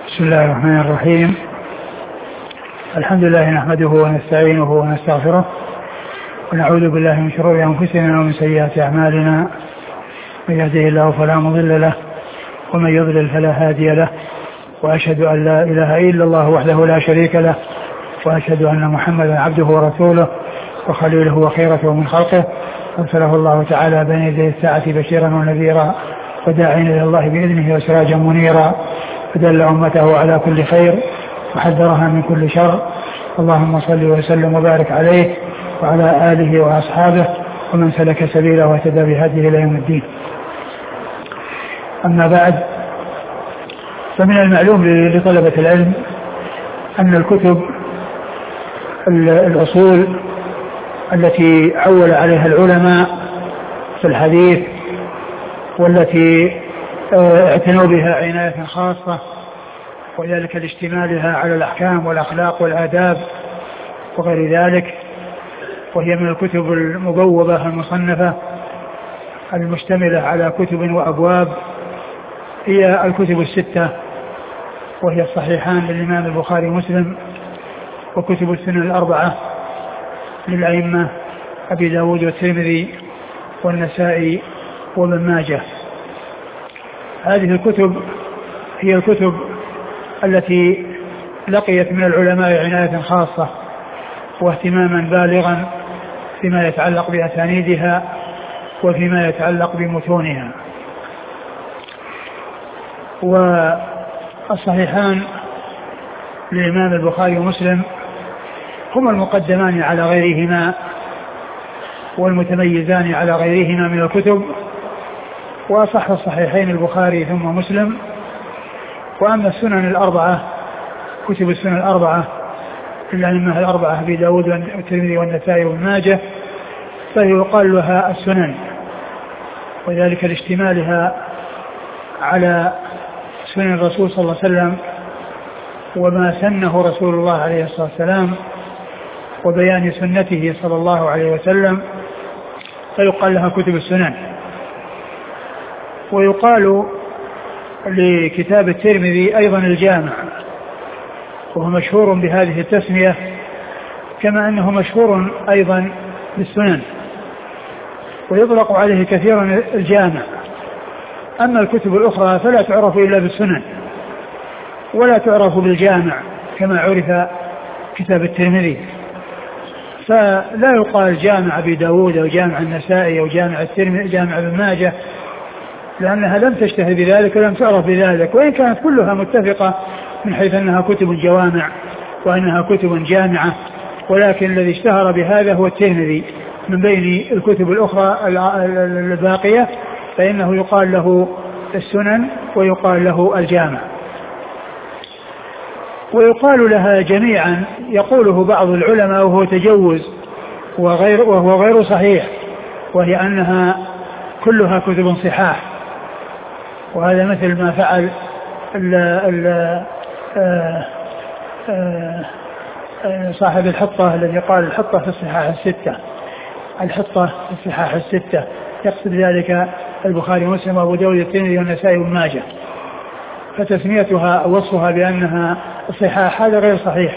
بسم الله الرحمن الرحيم. الحمد لله نحمده ونستعينه ونستغفره ونعوذ بالله من شرور أنفسنا ومن سيئات أعمالنا. من يهده الله فلا مضل له ومن يضلل فلا هادي له، وأشهد أن لا إله إلا الله وحده لا شريك له، وأشهد أن محمدا عبده ورسوله وخليله وخيرته من خلقه، أرسله الله تعالى بين يدي الساعة بشيرا ونذيرا وداعيا إلى الله بإذنه وسراجا منيرا، فدل أمته على كل خير وحذرها من كل شر. اللهم صل وسلم وبارك عليه وعلى آله وأصحابه ومن سلك سبيله واهتدى بهديه إلى يوم الدين. أما بعد، فمن المعلوم لطلبة العلم أن الكتب الأصول التي عول عليها العلماء في الحديث والتي اعتنوا بها عناية خاصة، وذلك لاشتمالها على الأحكام والأخلاق والآداب وغير ذلك، وهي من الكتب المبوبة المصنفة المشتملة على كتب وأبواب، هي الكتب الستة، وهي الصحيحان للإمام البخاري ومسلم، وكتب السنن الأربعة للأئمة أبي داود والترمذي والنسائي وابن ماجه. هذه الكتب هي الكتب التي لقيت من العلماء عناية خاصة واهتماما بالغا فيما يتعلق بأسانيدها وفيما يتعلق بمتونها. والصحيحان للإمام البخاري ومسلم هما المقدمان على غيرهما والمتميزان على غيرهما من الكتب، وأصح الصحيحين البخاري ثم مسلم. وأما السنن الأربعة، كتب السنن الأربعة الأئمة الأربعة أبي داود والترمذي والنسائي وابن ماجه، فيقال لها السنن، وذلك لاشتمالها على سنن الرسول صلى الله عليه وسلم وما سنه رسول الله عليه الصلاة والسلام وبيان سنته صلى الله عليه وسلم، فيقال لها كتب السنن. ويقال لكتاب الترمذي أيضا الجامع، وهو مشهور بهذه التسمية، كما أنه مشهور أيضا بالسنن، ويطلق عليه كثيرا الجامع. أما الكتب الأخرى فلا تعرف إلا بالسنن ولا تعرف بالجامع كما عرف كتاب الترمذي، فلا يقال جامع أبي داود أو جامع النسائي أو جامع الترمذي جامع ابن ماجه، لأنها لم تشتهر بذلك ولم تعرف بذلك، وإن كانت كلها متفقة من حيث أنها كتب جوامع وأنها كتب جامعة، ولكن الذي اشتهر بهذا هو الترمذي من بين الكتب الأخرى الباقية، فإنه يقال له السنن ويقال له الجامع. ويقال لها جميعا، يقوله بعض العلماء وهو تجوز وهو غير صحيح، وهي أنها كلها كتب صحاح، وهذا مثل ما فعل صاحب الحطة الذي قال الحطة في الصحاح الستة، الحطة في الصحاح الستة، يقصد ذلك البخاري ومسلم وابو داود والترمذي والنسائي وابن ماجه، فتسميتها أو وصفها بأنها الصحاح هذا غير صحيح،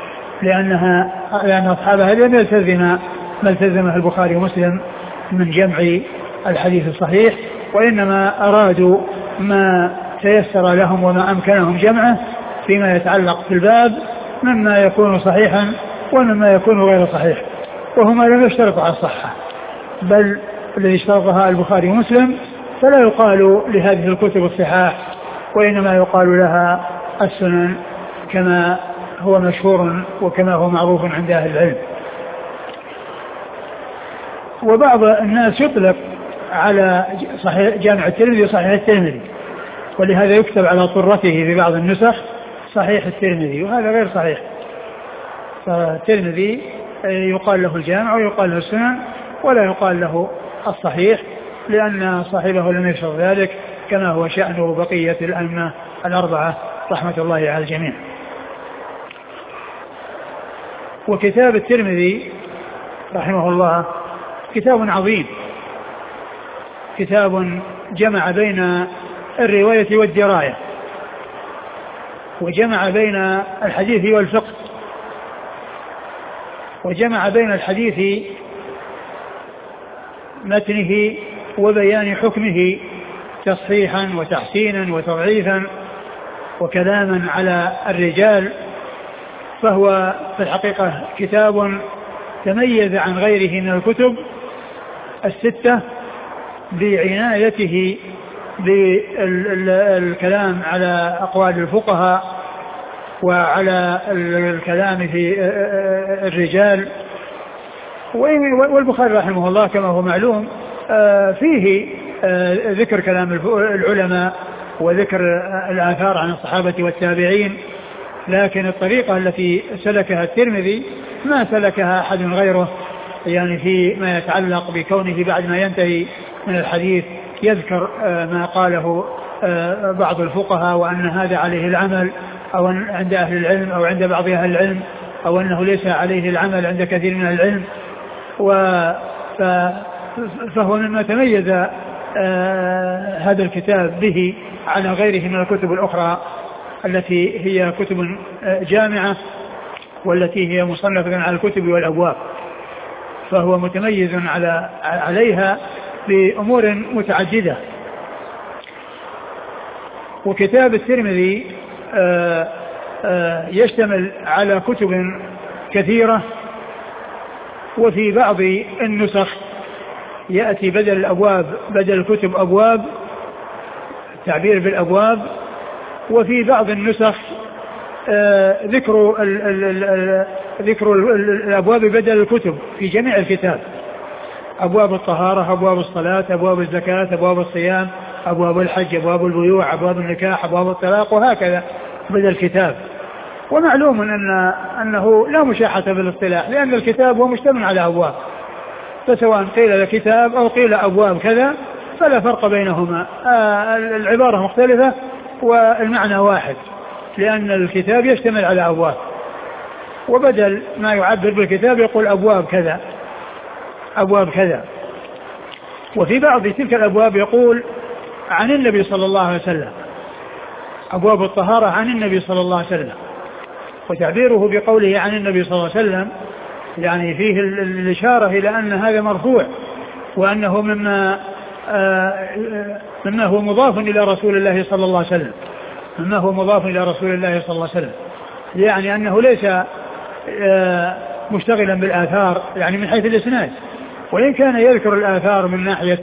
لأن أصحابها لم يلتزم ما التزمه البخاري ومسلم من جمع الحديث الصحيح، وإنما أرادوا ما تيسر لهم وما أمكنهم جمعه فيما يتعلق في الباب مما يكون صحيحا ومما يكون غير صحيح، وهما لم يشترطوا على الصحة، بل الذي اشترطها البخاري ومسلم، فلا يقال لهذه الكتب الصحاح، وإنما يقال لها السنن كما هو مشهور وكما هو معروف عند أهل العلم. وبعض الناس يطلق على صحيح جامع الترمذي صحيح الترمذي، ولهذا يكتب على طرته في بعض النسخ صحيح الترمذي، وهذا غير صحيح. فالترمذي يقال له الجامع ويقال له السنن ولا يقال له الصحيح، لأن صاحبه لم يشرط ذلك، كما هو شأن بقية الأئمة الأربعة رحمة الله على الجميع. وكتاب الترمذي رحمه الله كتاب عظيم، كتاب جمع بين الرواية والدراية، وجمع بين الحديث والفقه، وجمع بين الحديث متنه وبيان حكمه تصحيحا وتحسينا وتضعيفا وكلاما على الرجال. فهو في الحقيقة كتاب تميز عن غيره من الكتب الستة بعنايته بالكلام على أقوال الفقهاء وعلى الكلام في الرجال. والبخاري رحمه الله كما هو معلوم فيه ذكر كلام العلماء وذكر الآثار عن الصحابة والتابعين، لكن الطريقة التي سلكها الترمذي ما سلكها أحد غيره، يعني فيما يتعلق بكونه بعد ما ينتهي من الحديث يذكر ما قاله بعض الفقهاء وأن هذا عليه العمل أو عند أهل العلم أو عند بعض أهل العلم، أو أنه ليس عليه العمل عند كثير من العلم. فهو مما تميز هذا الكتاب به على غيره من الكتب الأخرى التي هي كتب جامعة والتي هي مصنفة على الكتب والأبواب، فهو متميز عليها بأمور متعددة. وكتاب الترمذي يشتمل على كتب كثيرة، وفي بعض النسخ يأتي بدل الأبواب بدل الكتب أبواب، التعبير بالأبواب. وفي بعض النسخ ذكر الأبواب بدل الكتب في جميع الكتاب، أبواب الطهارة، أبواب الصلاة، أبواب الزكاة، أبواب الصيام، أبواب الحج، أبواب البيوع، أبواب النكاح، أبواب الطلاق، وهكذا بدل الكتاب. ومعلوم أنه لا مشاحة بالاصطلاح، لأن الكتاب هو مشتمل على أبواب، فسواء قيل الكتاب أو قيل أبواب كذا فلا فرق بينهما، العبارة مختلفة والمعنى واحد، لأن الكتاب يشتمل على أبواب، وبدل ما يعبر بالكتاب يقول أبواب كذا أبواب كذا. وفي بعض تلك الأبواب يقول عن النبي صلى الله عليه وسلم، أبواب الطهارة عن النبي صلى الله عليه وسلم، وتعبيره بقوله عن النبي صلى الله عليه وسلم يعني فيه الإشارة إلى أن هذا مرفوع، وأنه مما هو مضاف إلى رسول الله صلى الله عليه وسلم، مما هو مضاف إلى رسول الله صلى الله عليه وسلم، يعني أنه ليس مشتغلا بالآثار يعني من حيث الإسناد، وإن كان يذكر الآثار من ناحية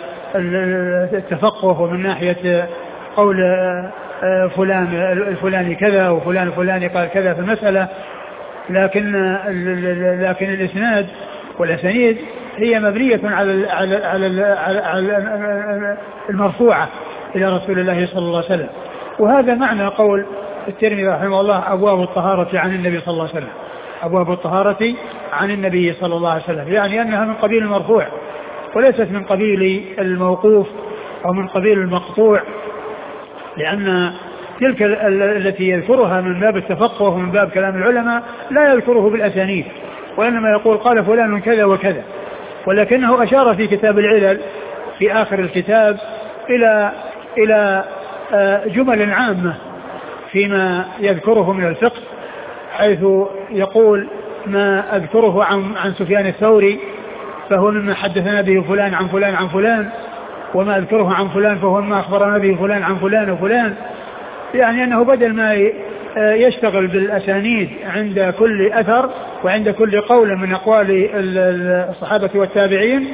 التفقه ومن ناحية قول فلان الفلاني كذا وفلان الفلاني قال كذا في المسألة، لكن الإسناد والأسانيد هي مبنية على المرفوعة إلى رسول الله صلى الله عليه وسلم. وهذا معنى قول الترمذي رحمه الله أبواب الطهارة عن النبي صلى الله عليه وسلم، أبواب الطهارة عن النبي صلى الله عليه وسلم، يعني أنها من قبيل المرفوع وليست من قبيل الموقوف أو من قبيل المقطوع، لأن تلك التي يذكرها من باب التفقه ومن باب كلام العلماء لا يذكره بالأسانيد، وإنما يقول قال فلان كذا وكذا، ولكنه أشار في كتاب العلل في آخر الكتاب إلى جمل عامة فيما يذكره من الفقه، حيث يقول ما أذكره عن سفيان الثوري فهو مما حدثنا به فلان عن فلان عن فلان، وما أذكره عن فلان فهو ما أخبرنا به فلان عن فلان وفلان، يعني أنه بدل ما يشتغل بالأسانيد عند كل أثر وعند كل قول من أقوال الصحابة والتابعين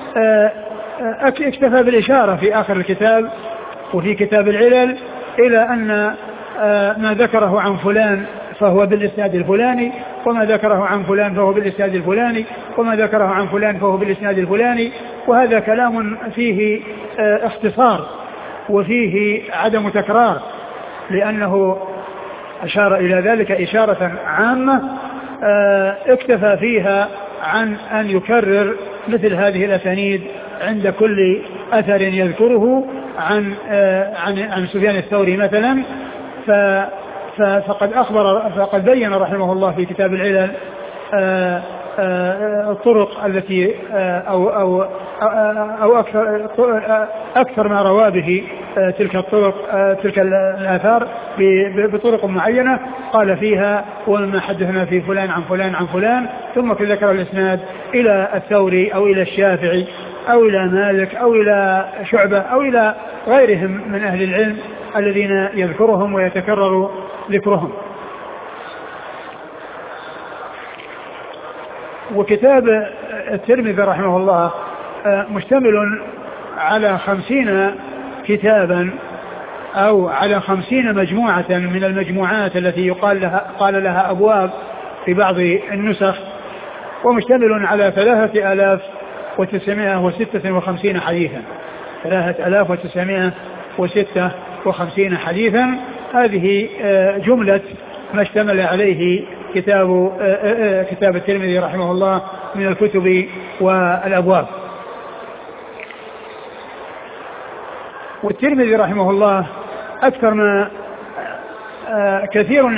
اكتفى بالإشارة في آخر الكتاب وفي كتاب العلل إلى أن ما ذكره عن فلان فهو بالإسناد الفلاني، وما ذكره عن فلان فهو بالإسناد الفلاني، وما ذكره عن فلان فهو بالإسناد الفلاني. وهذا كلام فيه اختصار وفيه عدم تكرار، لأنه أشار إلى ذلك إشارة عامة اكتفى فيها عن أن يكرر مثل هذه الأسانيد عند كل أثر يذكره عن سفيان الثوري مثلا. فقد بين رحمه الله في كتاب العلل الطرق التي أو أكثر ما روى به تلك الطرق تلك الآثار بطرق معينة قال فيها ومما حدثنا في فلان عن فلان عن فلان، ثم ذكر الإسناد إلى الثوري أو إلى الشافعي أو إلى مالك أو إلى شعبة أو إلى غيرهم من أهل العلم الذين يذكرهم ويتكرر ذكرهم. وكتاب الترمذي رحمه الله مشتمل على 50 كتابا أو على 50 مجموعة من المجموعات التي قال لها أبواب في بعض النسخ، ومشتمل على 3956 حديثا 3956 حديثا. هذه جملة ما اشتمل عليه كتاب الترمذي رحمه الله من الكتب والأبواب. والترمذي رحمه الله أكثر ما كثير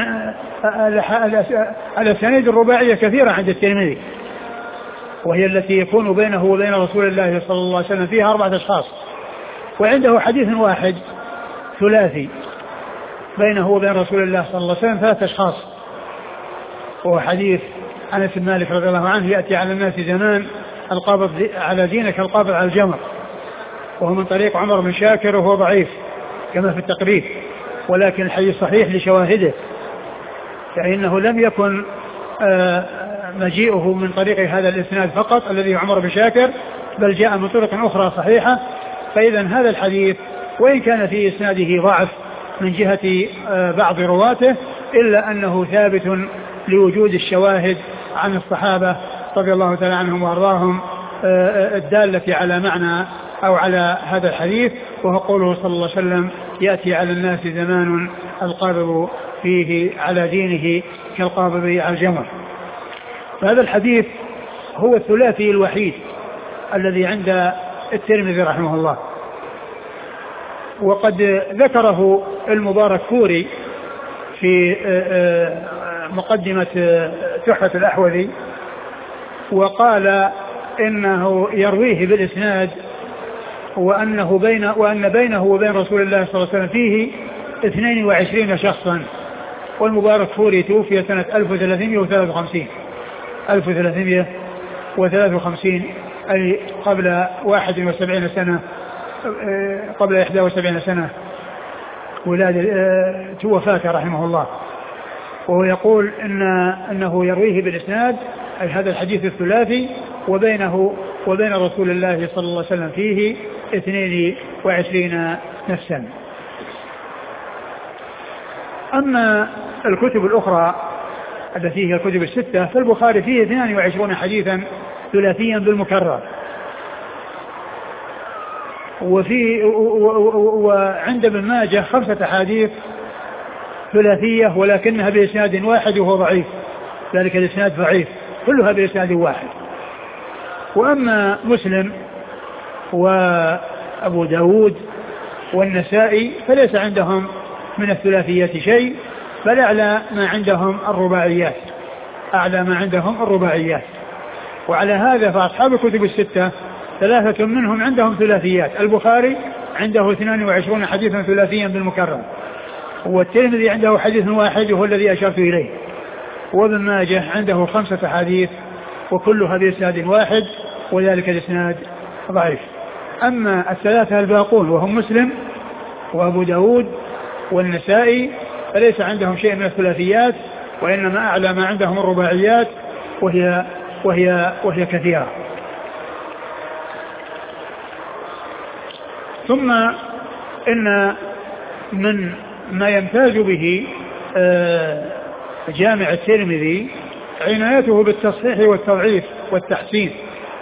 الأسانيد الرباعية كثيرة عند الترمذي، وهي التي يكون بينه وبين رسول الله صلى الله عليه وسلم فيها 4 أشخاص، وعنده حديث واحد ثلاثي بينه وبين رسول الله صلى الله عليه وسلم 3 أشخاص، وهو حديث أنس بن مالك رضي الله عنه يأتي على الناس زمان القابض على دينك القابض على الجمر، وهو من طريق عمر بن شاكر وهو ضعيف كما في التقريب، ولكن الحديث صحيح لشواهده، فإنه لم يكن مجيئه من طريق هذا الإسناد فقط الذي عمر بن شاكر، بل جاء من طرق أخرى صحيحة. فإذا هذا الحديث وإن كان في إسناده ضعف من جهة بعض رواته، إلا أنه ثابت لوجود الشواهد عن الصحابة رضي الله تعالى عنهم وأرضاهم الدالة على معنى أو على هذا الحديث، وهو قوله صلى الله عليه وسلم يأتي على الناس زمان القابض فيه على دينه كالقابض على الجمر. فهذا الحديث هو الثلاثي الوحيد الذي عند الترمذي رحمه الله، وقد ذكره المباركفوري في مقدمة تحفة الأحوذي، وقال إنه يرويه بالإسناد وأن بينه وبين رسول الله صلى الله عليه وسلم فيه 22 شخصا. والمباركفوري توفي سنة 1353 أي قبل 71 سنة، قبل 71 سنة وفاته رحمه الله. وهو يقول أنه يرويه بالإسناد أي هذا الحديث الثلاثي، وبينه وبين رسول الله صلى الله عليه وسلم فيه 22 نفسا. أما الكتب الأخرى التي هي الكتب الستة، فالبخاري فيه 22 حديثا ثلاثيا بالمكرر، وعند ابن ماجه 5 أحاديث ثلاثية ولكنها بإسناد واحد وهو ضعيف، ذلك الإسناد ضعيف كلها بإسناد واحد. وأما مسلم وأبو داود والنسائي فليس عندهم من الثلاثيات شيء، بل أعلى ما عندهم الرباعيات. وعلى هذا فأصحاب الكتب الستة 3 منهم عندهم ثلاثيات. البخاري عنده 22 حديثا ثلاثيا بالمكرر، والترمذي عنده حديث واحد وهو الذي أشرت إليه، وابن ماجه عنده 5 أحاديث وكلها بإسناد واحد وذلك الإسناد ضعيف. أما 3 الباقون وهم مسلم وأبو داود والنسائي فليس عندهم شيء من الثلاثيات، وإنما أعلى ما عندهم الرباعيات وهي كثيرة. ثم إن من ما يمتاز به جامع الترمذي عنايته بالتصحيح والتضعيف والتحسين،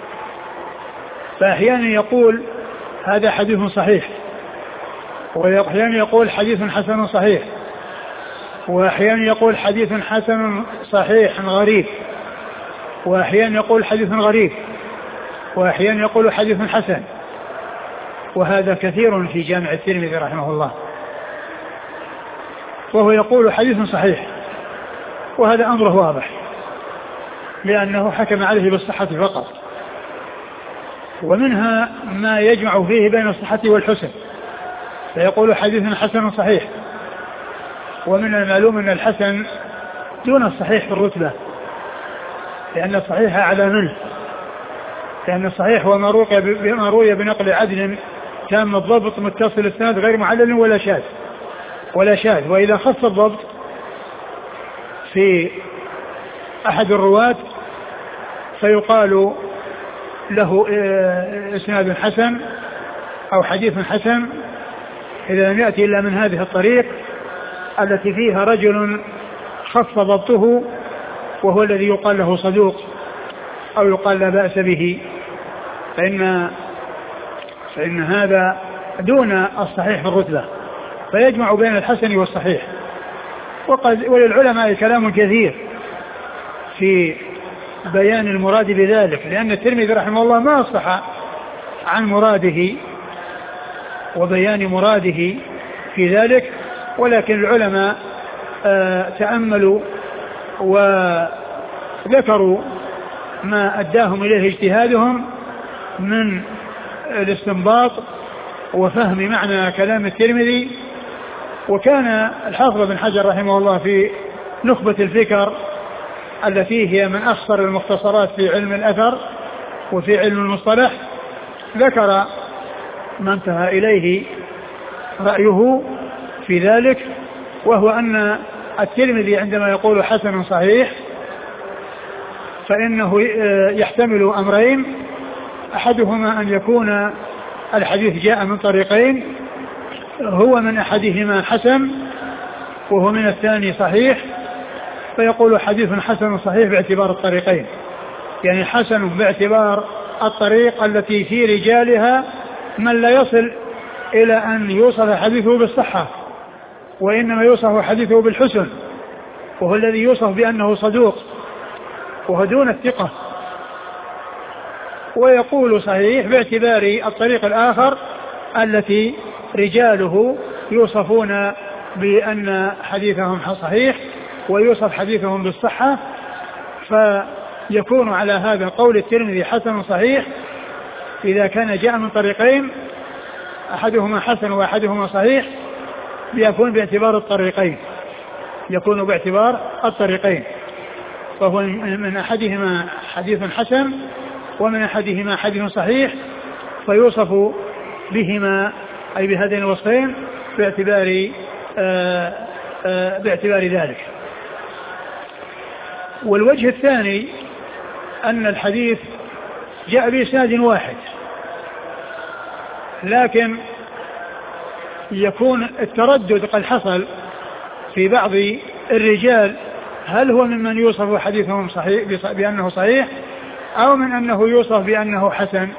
فأحيانا يقول هذا حديث صحيح، وأحيانا يقول حديث حسن صحيح، وأحيانا يقول حديث حسن صحيح غريب، وأحيانا يقول حديث غريب، وأحيانا يقول حديث حسن. وهذا كثير في جامع الترمذي رحمه الله. وهو يقول حديث صحيح، وهذا أمره واضح لأنه حكم عليه بالصحة فقط. ومنها ما يجمع فيه بين الصحة والحسن، فيقول حديث حسن صحيح. ومن المعلوم أن الحسن دون الصحيح في الرتبة، لأن الصحيح أعلى منه، لأن الصحيح هو ما روي بنقل عدل تام الضبط متصل السند غير معلل ولا شاذ. وإذا خص الضبط في أحد الرواة فيقال له إسناد حسن أو حديث حسن إذا لم يأتي إلا من هذه الطريق التي فيها رجل خف ضبطه وهو الذي يقال له صدوق أو يقال لا بأس به، فإن هذا دون الصحيح في الرتبة، فيجمع بين الحسن والصحيح. وللعلماء كلام كثير في بيان المراد بذلك، لأن الترمذي رحمه الله ما أصح عن مراده وبيان مراده في ذلك، ولكن العلماء تأملوا وذكروا ما أداهم إليه اجتهادهم من الاستنباط وفهم معنى كلام الترمذي. وكان الحافظ بن حجر رحمه الله في نخبة الفكر التي هي من أخصر المختصرات في علم الأثر وفي علم المصطلح ذكر ما انتهى إليه رأيه في ذلك، وهو أن الترمذي عندما يقول حسن صحيح فإنه يحتمل أمرين: أحدهما أن يكون الحديث جاء من طريقين، هو من أحدهما حسن وهو من الثاني صحيح، فيقول حديث حسن صحيح باعتبار الطريقين، يعني حسن باعتبار الطريق التي في رجالها من لا يصل إلى أن يوصف حديثه بالصحة، وإنما يوصف حديثه بالحسن، وهو الذي يوصف بأنه صدوق وهو دون الثقة. ويقول صحيح باعتبار الطريق الآخر التي رجاله يوصفون بأن حديثهم صحيح ويوصف حديثهم بالصحة، فيكون على هذا قول الترمذي حسن صحيح إذا كان جاء من طريقين أحدهما حسن وأحدهما صحيح، يكون باعتبار الطريقين، يكون باعتبار الطريقين، فهو من أحدهما حديث حسن ومن أحدهما حديث صحيح، فيوصف بهما أي بهذين الوصفين باعتبار ذلك. والوجه الثاني أن الحديث جاء بإسناد واحد، لكن يكون التردد قد حصل في بعض الرجال، هل هو ممن يوصف حديثهم صحيح بأنه صحيح أو من أنه يوصف بأنه حسن،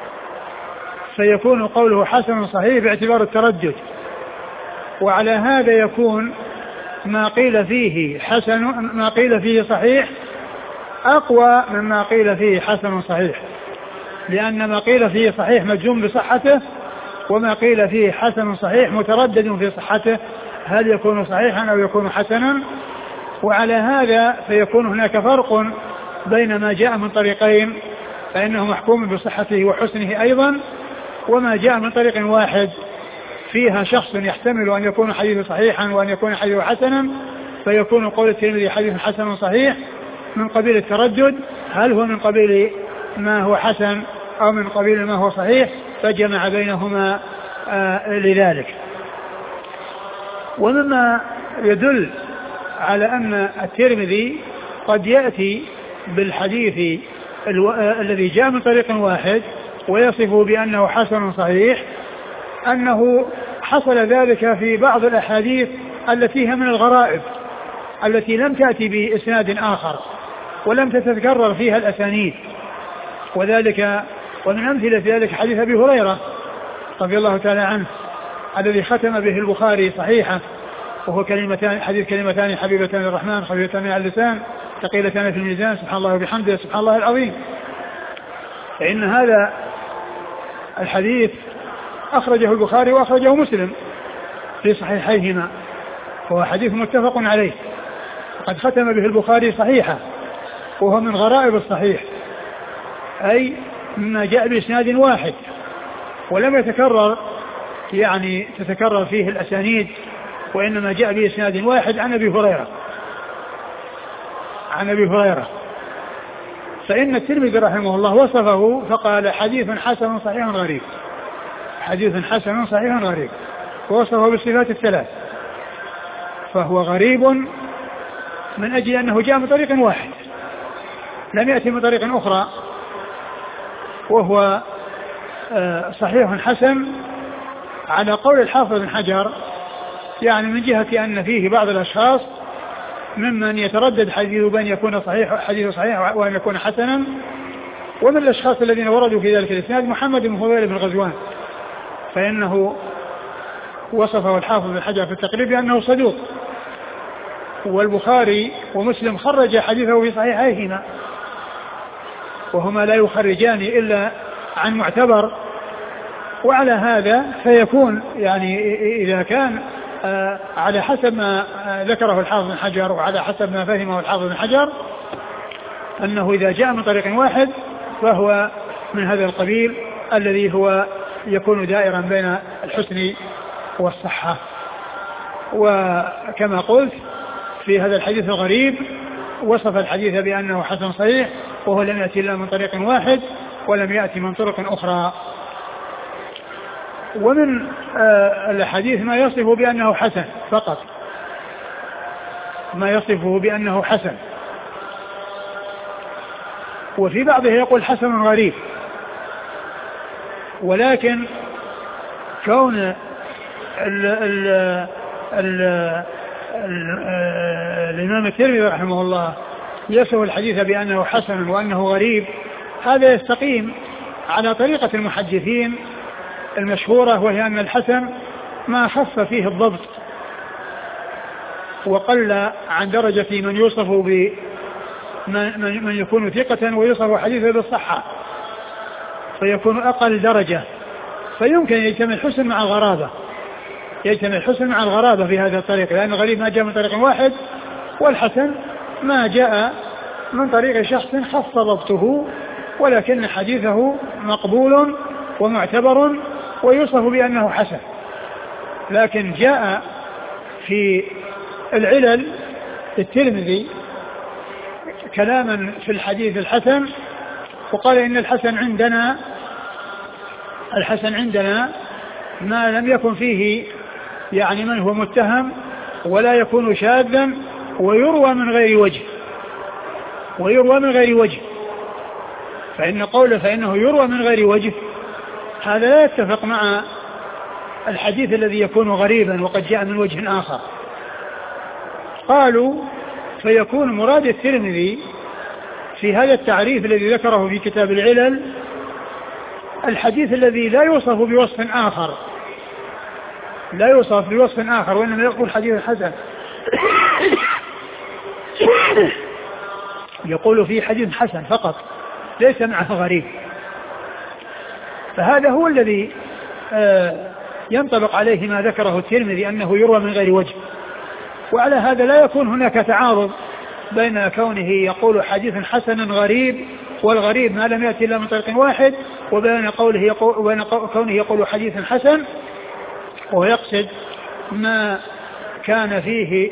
فيكون قوله حسن صحيح باعتبار التردد. وعلى هذا يكون ما قيل فيه حسن ما قيل فيه صحيح أقوى مما قيل فيه حسن صحيح، لأن ما قيل فيه صحيح مجزوم بصحته، وما قيل فيه حسن صحيح متردد في صحته، هل يكون صحيحا أو يكون حسنا. وعلى هذا فيكون هناك فرق بين ما جاء من طريقين فإنه محكوم بصحته وحسنه أيضا، وما جاء من طريق واحد فيها شخص يحتمل أن يكون حديث صحيحا وأن يكون حديث حسنا، فيكون قول الترمذي حديث حسن صحيح من قبيل التردد، هل هو من قبيل ما هو حسن أو من قبيل ما هو صحيح، فجمع بينهما لذلك. ومما يدل على أن الترمذي قد يأتي بالحديث الذي جاء من طريق واحد ويصفه بأنه حسن صحيح، أنه حصل ذلك في بعض الأحاديث التي هي من الغرائب التي لم تأتي بإسناد آخر ولم تتكرر فيها الأسانيد، وذلك ومن أمثلة ذلك حديث أبي هريرة رضي الله تعالى عنه الذي ختم به البخاري صحيحة، وهو حديث كلمتان حبيبتان للرحمن خفيفتان على اللسان ثقيلتان في الميزان سبحان الله وبحمده سبحان الله العظيم. فإن هذا الحديث أخرجه البخاري وأخرجه مسلم في صحيحيهما، وهو حديث متفق عليه، وقد ختم به البخاري صحيحة، وهو من غرائب الصحيح، أي مما جاء بإسناد واحد ولم يتكرر يعني تتكرر فيه الأسانيد، وإنما جاء بإسناد واحد عن أبي هريرة. فإن الترمذي رحمه الله وصفه فقال حديث حسن صحيح غريب، حديث حسن صحيح غريب، ووصفه بالصفات الثلاث. فهو غريب من أجل أنه جاء من طريق واحد لم يأتي من طريق أخرى، وهو صحيح حسن على قول الحافظ بن حجر، يعني من جهة أن فيه بعض الأشخاص ممن يتردد حديث بأن يكون حديث صحيح وأن يكون حسنا. ومن الأشخاص الذين وردوا في ذلك الإسناد محمد بن فضيل بن غزوان، فإنه وصفه الحافظ بن حجر في التقريب بأنه صدوق، والبخاري ومسلم خرج حديثه في صحيحيهما، وهما لا يخرجان إلا عن معتبر. وعلى هذا فيكون يعني إذا كان على حسب ما ذكره الحافظ بن حجر وعلى حسب ما فهمه الحافظ بن حجر أنه إذا جاء من طريق واحد فهو من هذا القبيل الذي هو يكون دائرا بين الحسن والصحة. وكما قلت في هذا الحديث الغريب وصف الحديث بأنه حسن صحيح، وهو لم يأتي إلا من طريق واحد ولم يأتي من طرق أخرى. ومن الحديث ما يصف بأنه حسن فقط، ما يصفه بأنه حسن، وفي بعضه يقول حسن غريب. ولكن كون الإمام الترمذي رحمه الله يصف الحديث بأنه حسن وأنه غريب، هذا يستقيم على طريقة المحدثين المشهورة، وهي أن الحسن ما خف فيه الضبط وقل عن درجة من يوصف من يكون ثقة ويوصف حديثه بالصحة، فيكون أقل درجة، فيمكن يجتمع الحسن مع الغرابة، يجتمع الحسن مع الغرابة في هذا الطريق، لأن الغريب ما جاء من طريق واحد، والحسن ما جاء من طريق شخص خف ضبطه ولكن حديثه مقبول ومعتبر ويوصف بأنه حسن. لكن جاء في العلل الترمذي كلاما في الحديث الحسن، وقال إن الحسن عندنا ما لم يكن فيه يعني من هو متهم ولا يكون شاذا ويروى من غير وجه، فإن قوله فإنه يروى من غير وجه هذا لا يتفق مع الحديث الذي يكون غريبا وقد جاء من وجه آخر. قالوا فيكون مراد الترمذي في هذا التعريف الذي ذكره في كتاب العلل الحديث الذي لا يوصف بوصف آخر وإنما يقول حديث حسن، يقول فيه حديث حسن فقط ليس معه غريب، فهذا هو الذي ينطبق عليه ما ذكره الترمذي أنه يروى من غير وجه. وعلى هذا لا يكون هناك تعارض بين كونه يقول حديث حسن غريب، والغريب ما لم يأتي إلا من طريق واحد، وبين كونه يقول حديث حسن ويقصد ما كان فيه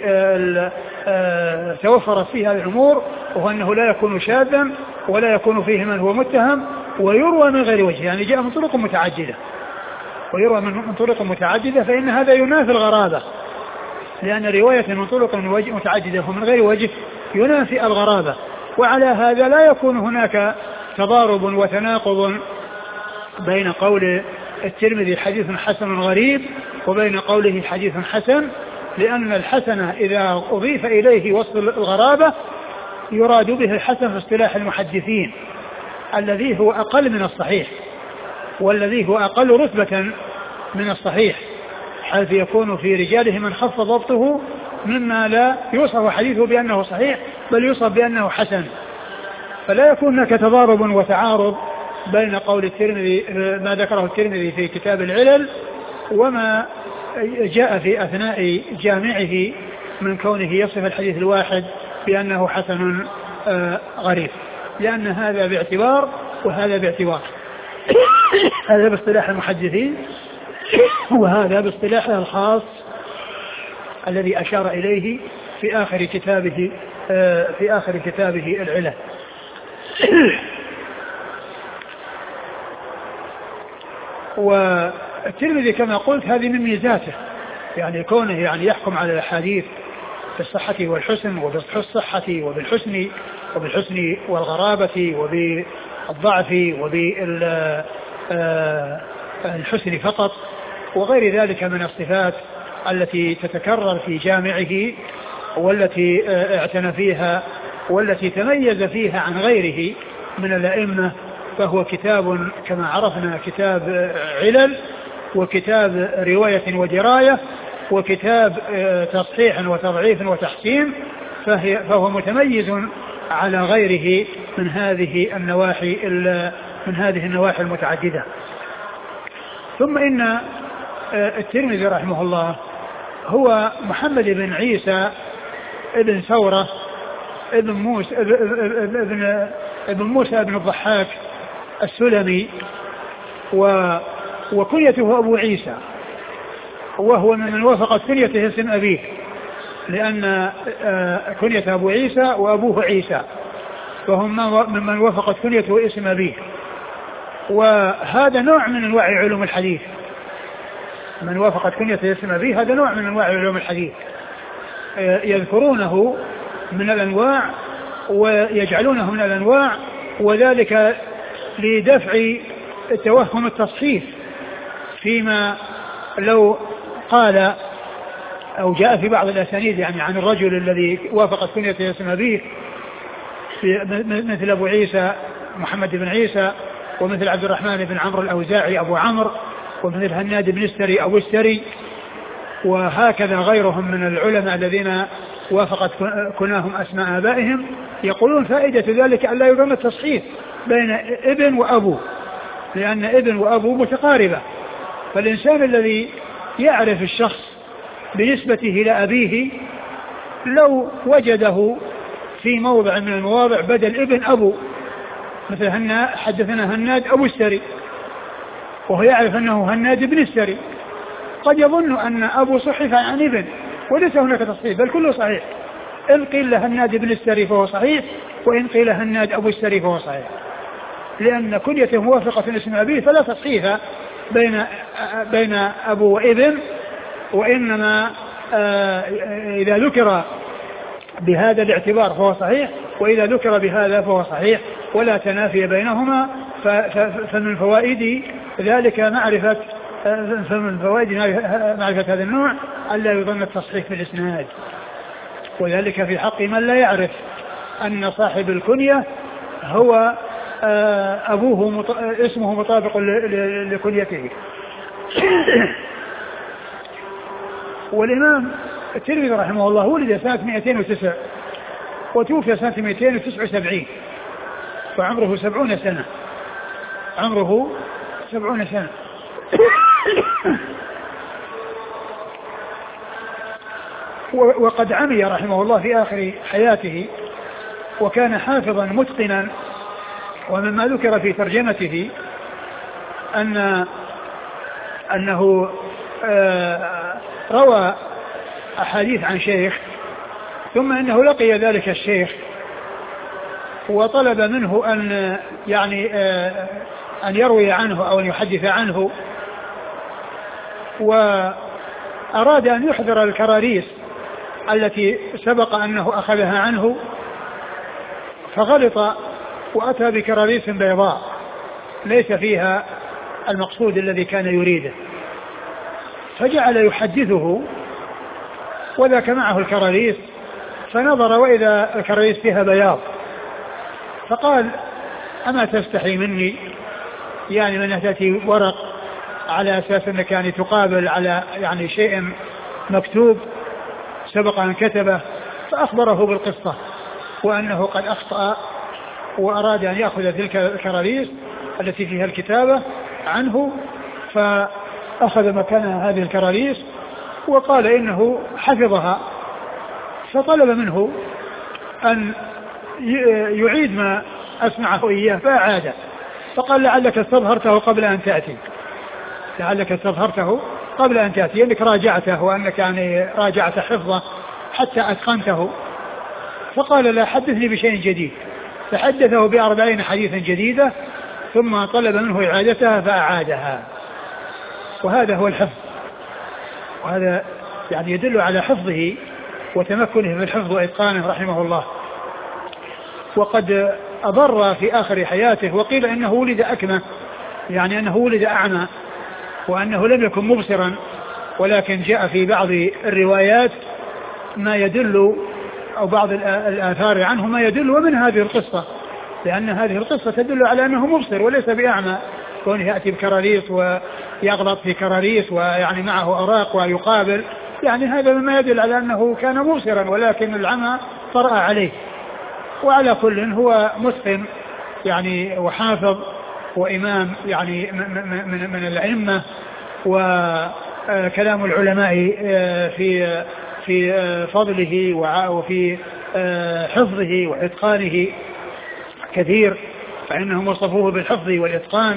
توفرت فيه هذه الأمور، وهو أنه لا يكون شاذا ولا يكون فيه من هو متهم ويروى من غير وجه، يعني جاء من طرق متعددة، فإن هذا ينافي الغرابة، لأن رواية من طرق متعددة ومن غير وجه ينافي الغرابة. وعلى هذا لا يكون هناك تضارب وتناقض بين قول الترمذي حديث حسن غريب وبين قوله حديث حسن، لأن الحسن إذا أضيف إليه وصف الغرابة يراد به الحسن في اصطلاح المحدثين الذي هو أقل من الصحيح، والذي هو أقل رتبة من الصحيح، حيث يكون في رجاله من خف ضبطه مما لا يوصف حديثه بأنه صحيح بل يوصف بأنه حسن. فلا يكون هناك تضارب وتعارض بين قول الترمذي ما ذكره الترمذي في كتاب العلل وما جاء في أثناء جامعه من كونه يصف الحديث الواحد بأنه حسن غريب، لأن هذا باعتبار وهذا باعتبار. هذا باصطلاح المحدثين وهذا باصطلاحه الخاص الذي أشار إليه في آخر كتابه العلل. والترمذي كما قلت هذه من ميزاته، يعني كونه يعني يحكم على الأحاديث بالصحة والحسن، وبالصحة وبالحسن والغرابة وبالضعف وبالحسن فقط، وغير ذلك من الصفات التي تتكرر في جامعه والتي اعتنى فيها والتي تميز فيها عن غيره من الأئمة. فهو كتاب كما عرفنا كتاب علل، وكتاب رواية ودراية، وكتاب تصحيح وتضعيف وتحسين، فهو متميز على غيره من هذه النواحي المتعددة. ثم إن الترمذي رحمه الله هو محمد بن عيسى ابن ثورة ابن موسى بن الضحاك السلمي، وكنيته أبو عيسى، وهو من وافقت كنيته اسم أبيه، لأن كنية أبو عيسى وأبوه عيسى، فهم من وافقت كنيته اسم أبيه. وهذا نوع من أنواع علوم الحديث، من وافقت كنيته اسم أبيه هذا نوع من أنواع علوم الحديث، يذكرونه من الأنواع ويجعلونه من الأنواع، وذلك لدفع توهم التصحيف، فيما لو قال أو جاء في بعض الأسانيد يعني عن الرجل الذي وافقت كنيته اسم أبيه مثل أبو عيسى محمد بن عيسى، ومثل عبد الرحمن بن عمرو الأوزاعي أبو عمرو، ومثل هناد بن السري أبو السري، وهكذا غيرهم من العلماء الذين وافقت كناهم أسماء آبائهم، يقولون فائدة ذلك أن لا يظن التصحيف بين ابن وأبو، لأن ابن وأبو متقاربة، فالإنسان الذي يعرف الشخص بنسبته إلى أبيه لو وجده في موضع من المواضع بدل ابن أبو، مثل حدثنا هناد أبو السري، وهو يعرف أنه هناد بن السري، قد يظن أن أبو صحف عن ابن، وليس هناك تصحيح بل كله صحيح، إن قيل هناد بن السري فهو صحيح، وإن قيل هناد أبو السري فهو صحيح، لأن كنيته موافقة اسم أبيه فلا تصحيح بين أبو وابن، وإنما إذا ذكر بهذا الاعتبار فهو صحيح، وإذا ذكر بهذا فهو صحيح، ولا تنافي بينهما. فمن فوائد ذلك فمن فوائد معرفة هذا النوع ألا يظن التصحيح في الإسناد، وذلك في حق من لا يعرف أن صاحب الكنية هو أبوه اسمه مطابق لكنيته. والإمام الترمذي رحمه الله ولد سنة 209 وتوفي سنة 279، فعمره 70 سنة، عمره 70 سنة. وقد عمي رحمه الله في آخر حياته، وكان حافظا متقنا. ومما ذكر في ترجمته أنه روى أحاديث عن شيخ، ثم إنه لقي ذلك الشيخ وطلب منه أن يروي عنه أو أن يحدث عنه، وأراد أن يحضر الكراريس التي سبق أنه أخذها عنه، فغلط وأتى بكراريس بيضاء ليس فيها المقصود الذي كان يريده، فجعل يحدثه وذاك معه الكراريس، فنظر وإذا الكراريس فيها بياض، فقال أما تستحي مني، يعني من تأتي ورق على أساس أنك يعني تقابل على يعني شيء مكتوب سبق أن كتبه، فأخبره بالقصة وأنه قد أخطأ، وأراد أن يأخذ تلك الكراريس التي فيها الكتابة عنه، فأخذ مكانها هذه الكراريس وقال إنه حفظها، فطلب منه أن يعيد ما أسمعه إياه، فأعاد، فقال لعلك استظهرته قبل أن تأتي، لعلك استظهرته قبل أن تأتي، أنك راجعته وأنك يعني راجعت حفظه حتى أتقنته. فقال لا حدثني بشيء جديد، فحدثه ب40 حديثا جديدة ثم طلب منه إعادتها فأعادها. وهذا هو الحفظ، وهذا يعني يدل على حفظه وتمكنه من الحفظ وإتقانه رحمه الله. وقد أضر في آخر حياته، وقيل إنه ولد أكمة، يعني أنه ولد أعمى وأنه لم يكن مبصرا، ولكن جاء في بعض الروايات ما يدل أو بعض الآثار عنه ما يدل، ومن هذه القصة، لأن هذه القصة تدل على أنه مبصر وليس بأعمى، كونه يأتي بكراريس ويغلط في كراريس ويعني معه أوراق ويقابل، يعني هذا مما يدل على أنه كان مبصرا ولكن العمى طرأ عليه. وعلى كل هو متقن يعني وحافظ وإمام يعني من الأئمة، وكلام العلماء في فضله وفي حفظه وإتقانه كثير، فإنهم وصفوه بالحفظ والإتقان.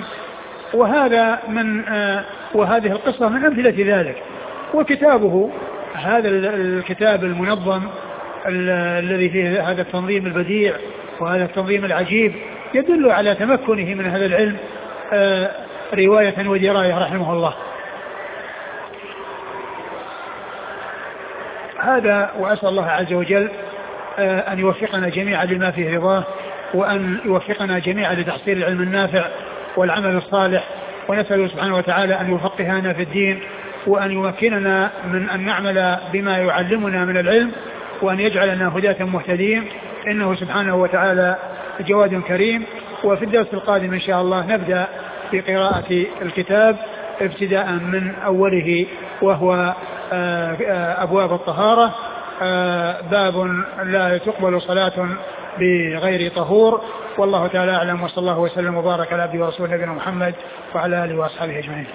وهذه القصة من أمثلة ذلك. وكتابه هذا الكتاب المنظم الذي فيه هذا التنظيم البديع وهذا التنظيم العجيب يدل على تمكنه من هذا العلم رواية ودراية رحمه الله. هذا، وأسأل الله عز وجل أن يوفقنا جميعا لما فيه رضاه، وأن يوفقنا جميعا لتحصيل العلم النافع والعمل الصالح، ونسأل سبحانه وتعالى أن يفقهنا في الدين، وأن يمكننا من أن نعمل بما يعلمنا من العلم، وأن يجعلنا هداة مهتدين، إنه سبحانه وتعالى جواد كريم. وفي الدرس القادم إن شاء الله نبدأ بقراءة الكتاب ابتداء من أوله، وهو أبواب الطهارة، باب لا تقبل صلاة بغير طهور. والله تعالى أعلم، وصلى الله وسلم وبارك على عبده ورسوله نبينا محمد وعلى آله وأصحابه أجمعين.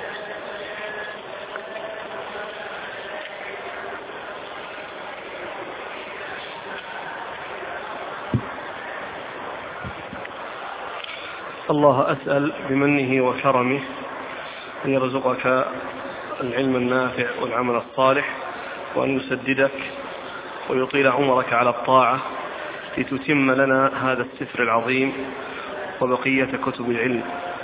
الله أسأل بمنه وكرمه أن يرزقك العلم النافع والعمل الصالح، وأن يسددك ويطيل عمرك على الطاعة لتتم لنا هذا السفر العظيم وبقية كتب العلم.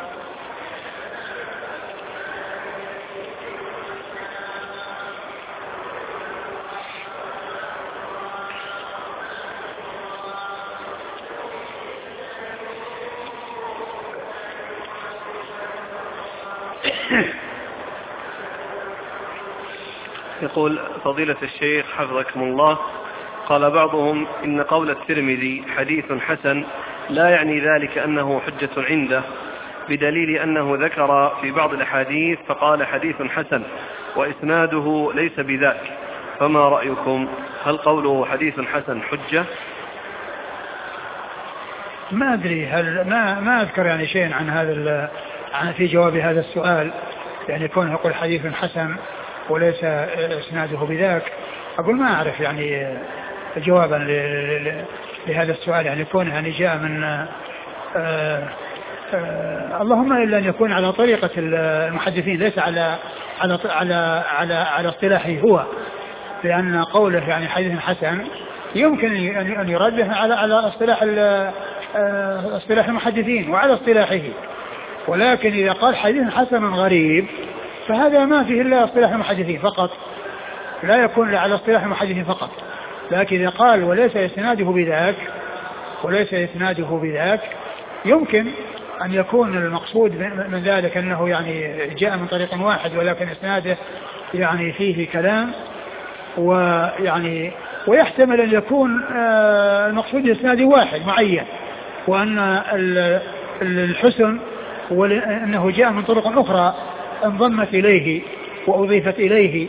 يقول فضيلة الشيخ حفظكم الله، قال بعضهم إن قول الترمذي حديث حسن لا يعني ذلك أنه حجة عنده، بدليل أنه ذكر في بعض الأحاديث فقال حديث حسن وإسناده ليس بذاك، فما رأيكم؟ هل قوله حديث حسن حجة؟ ما أدري، هل ما أذكر يعني شيء عن هذا في جواب هذا السؤال، يعني كونه يقول حديث حسن وليس إسناده بذاك. أقول ما أعرف يعني جوابا لهذا السؤال، يعني كونه يعني جاء من اللهم إلا أن يكون على طريقة المحدثين، ليس على اصطلاحه هو، لأن قوله يعني حديث حسن يمكن أن يرد به على اصطلاح المحدثين وعلى اصطلاحه، ولكن إذا قال حديث حسن غريب فهذا ما فيه إلا اصطلاح المحدثين فقط، لا يكون على اصطلاح المحدثين فقط. لكن إذا قال وليس إسناده بذاك يمكن أن يكون المقصود من ذلك أنه يعني جاء من طريق واحد ولكن إسناده يعني فيه كلام، ويعني ويحتمل أن يكون المقصود إسناد واحد معين، وأن الحسن وأنه جاء من طرق أخرى انضمت إليه وأضيفت إليه.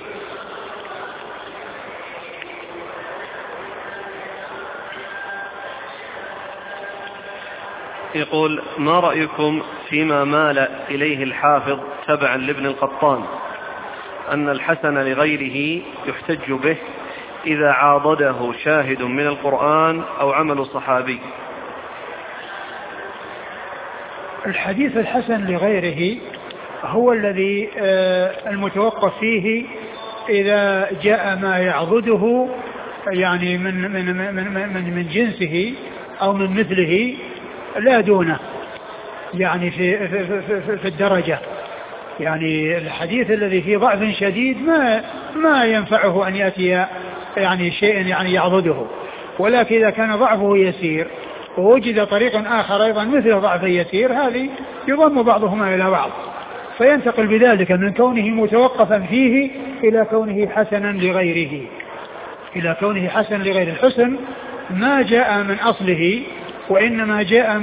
يقول ما رأيكم فيما مال إليه الحافظ تبعا لابن القطان أن الحسن لغيره يحتج به إذا عاضده شاهد من القرآن أو عمل صحابي؟ الحديث الحسن لغيره هو الذي المتوقف فيه إذا جاء ما يعضده يعني من جنسه أو من مثله لا دونه يعني في الدرجة. يعني الحديث الذي فيه ضعف شديد ما ينفعه أن يأتي يعني شيء يعني يعضده، ولكن إذا كان ضعفه يسير ووجد طريق آخر أيضا مثل ضعف يسير هذه يضم بعضهما إلى بعض، فينتقل بذلك من كونه متوقفا فيه إلى كونه حسنا لغيره، إلى كونه حسنا لغيره. الحسن ما جاء من أصله وإنما جاء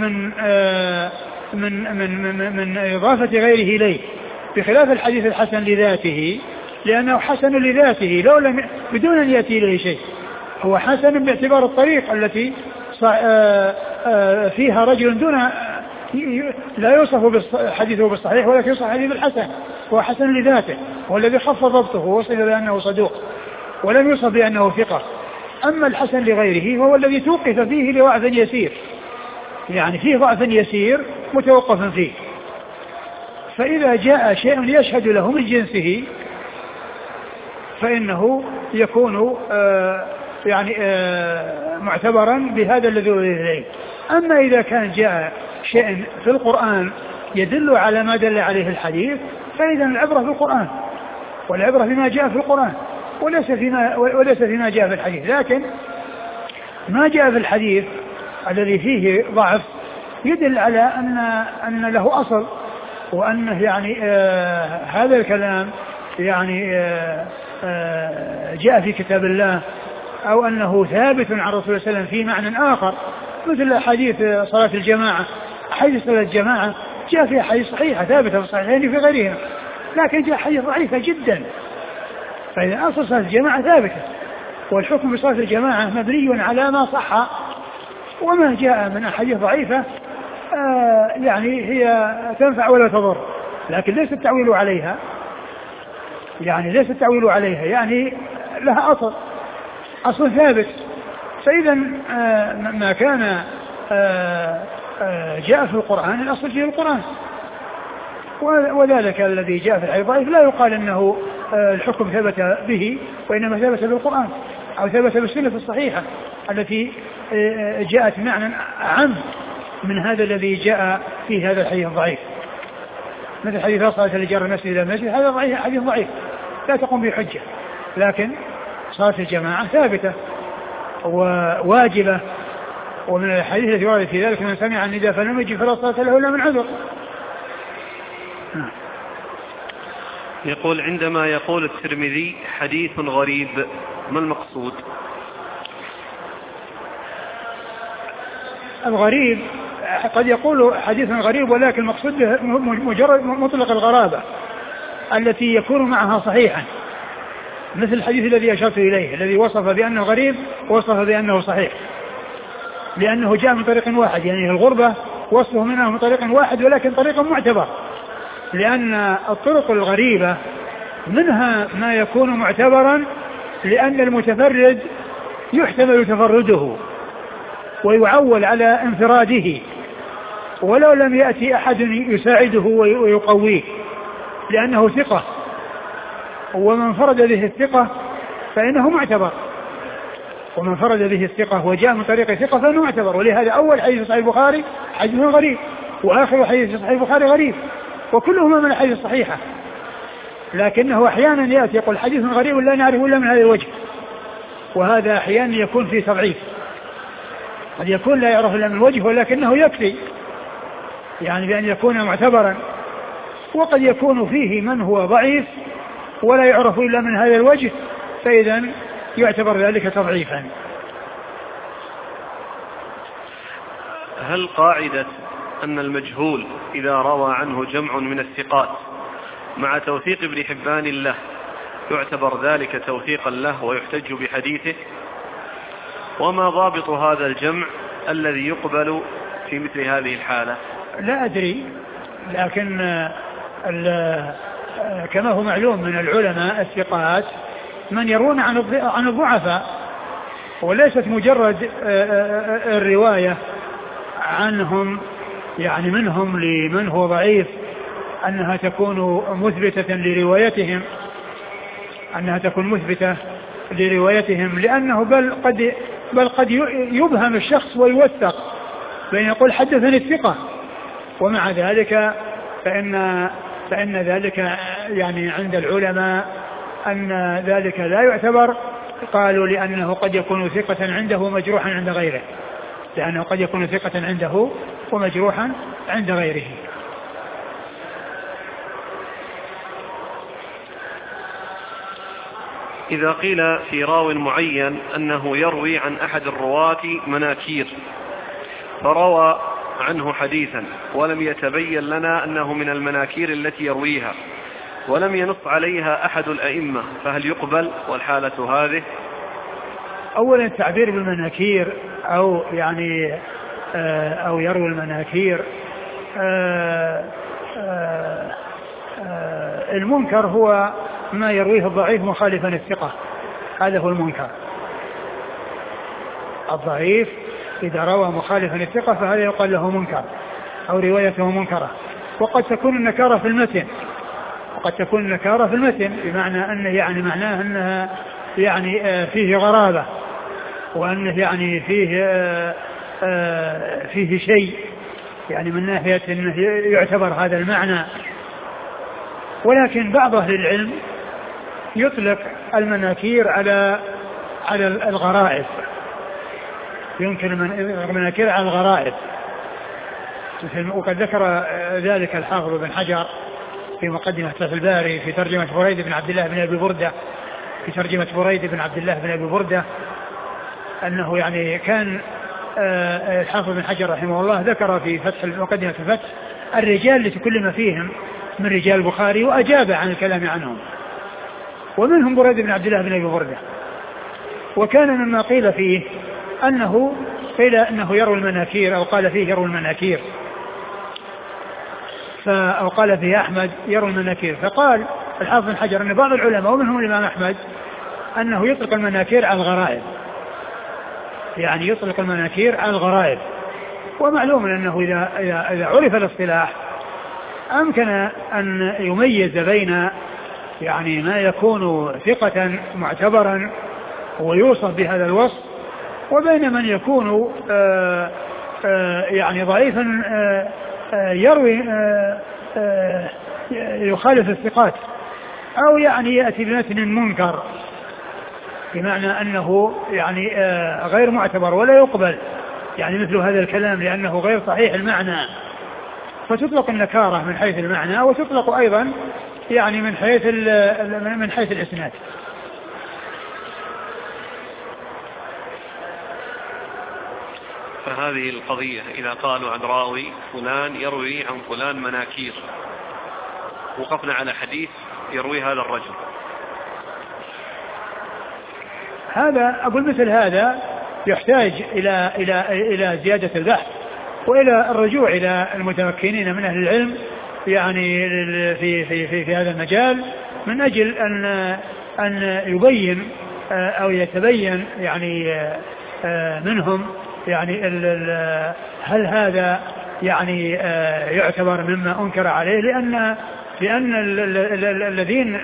من إضافة غيره إليه، بخلاف الحديث الحسن لذاته لأنه حسن لذاته لو لم بدون أن يأتي إليه شيء، هو حسن باعتبار الطريق التي فيها رجل دون لا يوصف حديثه بالصحيح ولكن يوصف حديث بالحسن، هو حسن لذاته والذي خف ضبطه ووصف بأنه صدوق ولم يوصف بأنه ثقة. أما الحسن لغيره هو الذي توقف فيه لضعف يسير، يعني فيه ضعف يسير متوقف فيه، فإذا جاء شيء يشهد له من جنسه فإنه يكون معتبرا بهذا الذي أريد إليه. أما إذا كان جاء شيء في القرآن يدل على ما دل عليه الحديث فإذا العبرة في القرآن والعبرة بما جاء في القرآن وليس فيما جاء في الحديث. لكن ما جاء في الحديث الذي فيه ضعف يدل على أن له أصل، وأنه يعني هذا الكلام يعني جاء في كتاب الله أو أنه ثابت عن رسول الله صلى الله عليه وسلم في معنى آخر، مثل حديث صلاة الجماعة. حديث صلاة الجماعة جاء فيها حديث صحيحة ثابتة في الصحيحين في غيرها، لكن جاء حديث ضعيفة جدا. فإذا أصل صلاة الجماعة ثابتة والحكم بصلاة الجماعة مبني على ما صح، وما جاء من أحاديث ضعيفة يعني هي تنفع ولا تضر، لكن ليس التعويل عليها، يعني ليس التعويل عليها، يعني لها أصل ثابت. فإذا ما كان جاء في القرآن الأصل فيه القرآن، وذلك الذي جاء في الحديث ضعيف لا يقال أنه الحكم ثبت به، وإنما ثبت بالقرآن أو ثبت بالسنة الصحيحة التي جاءت معنى أعم من هذا الذي جاء في هذا الحديث الضعيف، مثل حديث صلاة الجار المسجد إلى المسجد، هذا ضعيف حديث ضعيف لا تقوم به حجة، لكن صلاة الجماعة ثابتة وواجبة. ومن الحديث الذي ورد في ذلك من سمع النداء فلم يجب فلا صلاة له إلا من عذر. يقول عندما يقول الترمذي حديث غريب ما المقصود؟ الغريب قد يقول حديث غريب ولكن المقصود مجرد مطلق الغرابة التي يكون معها صحيحا، مثل الحديث الذي أشرت إليه الذي وصف بأنه غريب ووصف بأنه صحيح، لأنه جاء من طريق واحد، يعني الغربة وصفه منها من طريق واحد ولكن طريق معتبر، لأن الطرق الغريبة منها ما يكون معتبرا لأن المتفرد يحتمل تفرده ويعول على انفراده ولو لم يأتي أحد يساعده ويقويه لأنه ثقة، ومن فرد به الثقة فإنه معتبر، ومن فرد به الثقة وجاء من طريق ثقة فإنه معتبر. ولهذا أول حديث صحيح البخاري حديث غريب، وآخر حديث صحيح البخاري غريب، وكلهما من الحديث الصحيحة، لكنه أحيانا يأتي يقول حديث غريب لا نعرفه إلا من هذا الوجه، وهذا أحيانا يكون فيه تضعيف، قد يكون لا يعرف إلا من وجه ولكنه يكفي يعني بأن يكون معتبرا، وقد يكون فيه من هو ضعيف ولا يعرف إلا من هذا الوجه فإذا يعتبر ذلك تضعيفا. هل قاعدة أن المجهول إذا روى عنه جمع من الثقات مع توثيق ابن حبان له يعتبر ذلك توثيقا له ويحتج بحديثه؟ وما ضابط هذا الجمع الذي يقبل في مثل هذه الحالة؟ لا أدري، لكن كما هو معلوم من العلماء الثقات من يرون عن الضعفاء، وليست مجرد الرواية عنهم يعني منهم لمن هو ضعيف أنها تكون مثبتة لروايتهم، أنها تكون مثبتة لروايتهم، لأنه بل قد يبهم الشخص ويوثق بأن يقول حدثني الثقة، ومع ذلك فإن ذلك يعني عند العلماء أن ذلك لا يعتبر، قالوا لأنه قد يكون ثقة عنده ومجروحا عند غيره، لأنه قد يكون ثقة عنده ومجروحا عند غيره. إذا قيل في راو معين أنه يروي عن أحد الرواة مناكير، فروى عنه حديثا ولم يتبين لنا أنه من المناكير التي يرويها ولم ينص عليها أحد الأئمة، فهل يقبل والحالة هذه؟ أولا التعبير بالمناكير أو يعني أو يروي المناكير، المنكر هو ما يرويه الضعيف مخالفا الثقة، هذا هو المنكر. الضعيف إذا روى مخالفا الثقة فهذا يقال له منكر أو روايته منكرة. وقد تكون النكارة في المتن، وقد تكون النكارة في المتن بمعنى أن يعني معناه أنها يعني فيه غرابة، وأنه يعني فيه شيء يعني من ناحية أنه يعتبر هذا المعنى. ولكن بعض أهل العلم يطلق المناكير على الغرائب، يمكن المناكير على الغرائب، وقد ذكر ذلك الحافظ بن حجر في مقدمة فتح الباري في ترجمة بريد بن عبد الله بن أبي بردة، في ترجمة بريد بن عبد الله بن أبي بردة، أنه يعني كان الحافظ بن حجر رحمه الله ذكر في فتح مقدمة الفتح الرجال التي تكلم فيهم من رجال البخاري وأجاب عن الكلام عنهم، ومنهم بريد بن عبد الله بن أبي بردة. وكان مما قيل فيه أنه قيل أنه يروي المناكير، أو قال فيه يروي المناكير، أو قال فيه أحمد يروي المناكير. فقال الحافظ بن حجر أن بعض العلماء ومنهم الإمام أحمد أنه يطلق المناكير على الغرائب، يعني يطلق المناكير على الغرائب. ومعلوم أنه إذا عرف الاصطلاح أمكن أن يميز بين يعني ما يكون ثقة معتبرا ويوصف بهذا الوصف، وبين من يكون يعني ضعيفا يروي يخالف الثقات، أو يعني يأتي بمتن منكر بمعنى أنه يعني غير معتبر ولا يقبل، يعني مثل هذا الكلام لأنه غير صحيح المعنى، فتطلق النكارة من حيث المعنى، وتطلق أيضا يعني من حيث الإسناد. فهذه القضية إذا قالوا عن راوي فلان يروي عن فلان مناكير، وقفنا على حديث يروي هذا الرجل، هذا أقول مثل هذا يحتاج إلى زيادة البحث وإلى الرجوع إلى المتمكنين من أهل العلم يعني في هذا المجال، من أجل أن يبين أو يتبين يعني منهم يعني هل هذا يعني يعتبر مما أنكر عليه، لأن الذين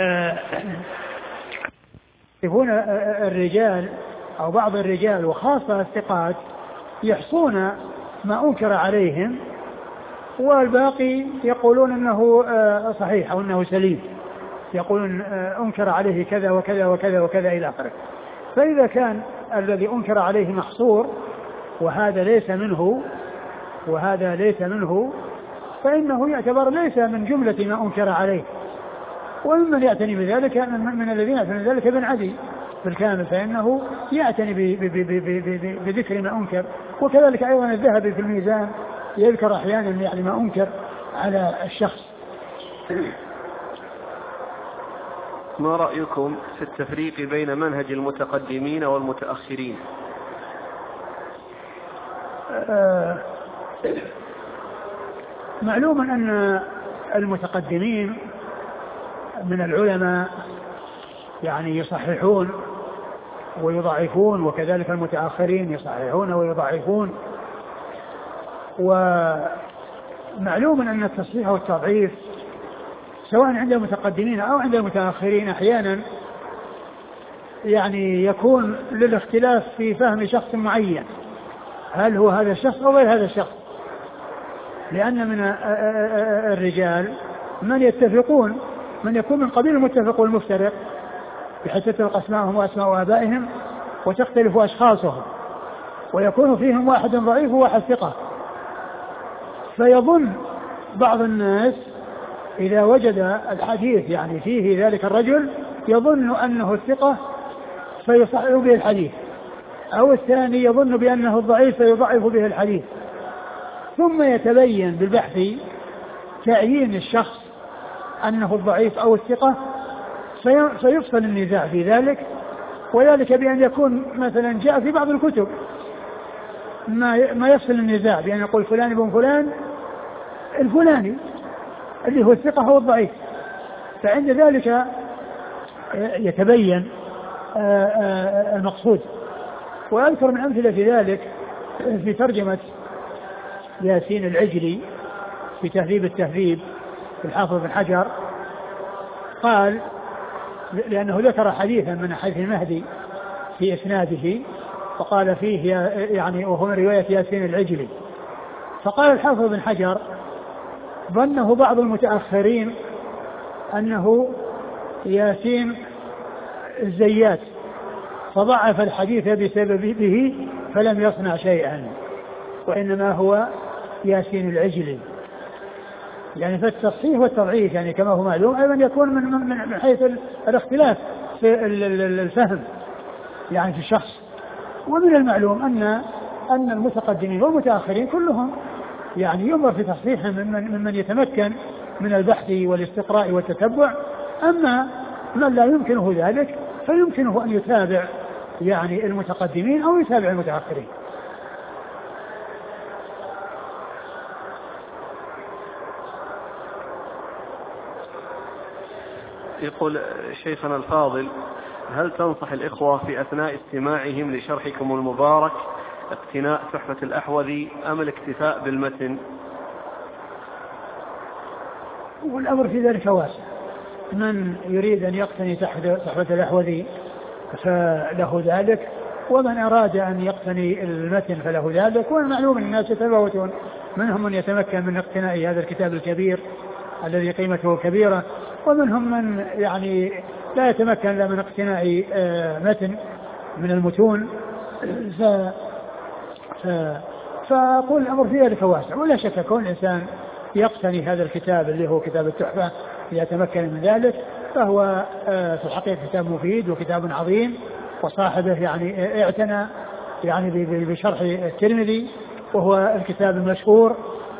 يكون الرجال أو بعض الرجال وخاصة الثقات يحصون ما أنكر عليهم، والباقي يقولون أنه صحيح أو أنه سليم، يقولون أنكر عليه كذا وكذا وكذا وكذا إلى آخره. فإذا كان الذي أنكر عليه محصور وهذا ليس منه فإنه يعتبر ليس من جملة ما أنكر عليه. وممن يعتني بذلك من الذين يعتني بذلك ابن عدي بالكامل، فإنه يعتني بذكر ما أنكر. وكذلك أيضا الذهبي في الميزان يذكر أحيانا يعني ما أنكر على الشخص. ما رأيكم في التفريق بين منهج المتقدمين والمتأخرين؟ معلوم أن المتقدمين من العلماء يعني يصححون ويضعفون، وكذلك المتأخرين يصححون ويضعفون. معلوم أن التصحيح والتضعيف سواء عند المتقدمين أو عند المتأخرين أحيانا يعني يكون للاختلاف في فهم شخص معين، هل هو هذا الشخص أو غير هذا الشخص، لأن من الرجال من يتفقون، من يكون من قبيل المتفق والمفترق بحيث تتفق أسماءهم وأسماء آبائهم وتختلف أشخاصهم، ويكون فيهم واحد ضعيف وواحد ثقة. فيظن بعض الناس إذا وجد الحديث يعني فيه ذلك الرجل يظن أنه الثقة فيصحح به الحديث، أو الثاني يظن بأنه الضعيف فيضعف به الحديث، ثم يتبين بالبحث تعيين الشخص أنه الضعيف أو الثقة، فيفصل النزاع في ذلك، وذلك بأن يكون مثلا جاء في بعض الكتب ما يفصل النزاع بأن يقول فلان ابن فلان الفلاني اللي هو الثقة هو الضعيف، فعند ذلك يتبين المقصود. وأذكر من أمثلة في ذلك في ترجمة ياسين العجلي في تهذيب التهذيب الحافظ بن حجر، قال لأنه ذكر حديثا من حديث المهدي في إسناده وقال فيه يعني وهو من رواية ياسين العجلي، فقال الحافظ بن حجر ظنه بعض المتأخرين أنه ياسين الزيات فضعف الحديث بسببه فلم يصنع شيئا، وإنما هو ياسين العجلي. يعني فالتصحيح والتضعيف يعني كما هو معلوم أيضا يكون من حيث الاختلاف في الفهم يعني في الشخص. ومن المعلوم أن المتقدمين والمتأخرين كلهم يعني ينظر في تصحيحهم ممن يتمكن من البحث والاستقراء والتتبع، أما من لا يمكنه ذلك فيمكنه أن يتابع يعني المتقدمين أو يتابع المتأخرين. يقول شيخنا الفاضل: هل تنصح الإخوة في أثناء استماعهم لشرحكم المبارك اقتناء تحفة الأحوذي أم الاكتفاء بالمتن؟ والأمر في ذلك واسع، من يريد أن يقتني تحفة الأحوذي فله ذلك، ومن أراد أن يقتني المتن فله ذلك. والمعلوم أن الناس يتفاوتون، منهم من يتمكن من اقتناء هذا الكتاب الكبير الذي قيمته كبيرة، ومنهم من يعني لا يتمكن لا من اقتناء متن من المتون. فأقول الأمر في ذلك واسع، ولا شك كون الإنسان يقتني هذا الكتاب اللي هو كتاب التحفة يتمكن من ذلك فهو في الحقيقة كتاب مفيد وكتاب عظيم، وصاحبه يعني اعتنى يعني بشرح الترمذي، وهو الكتاب المشهور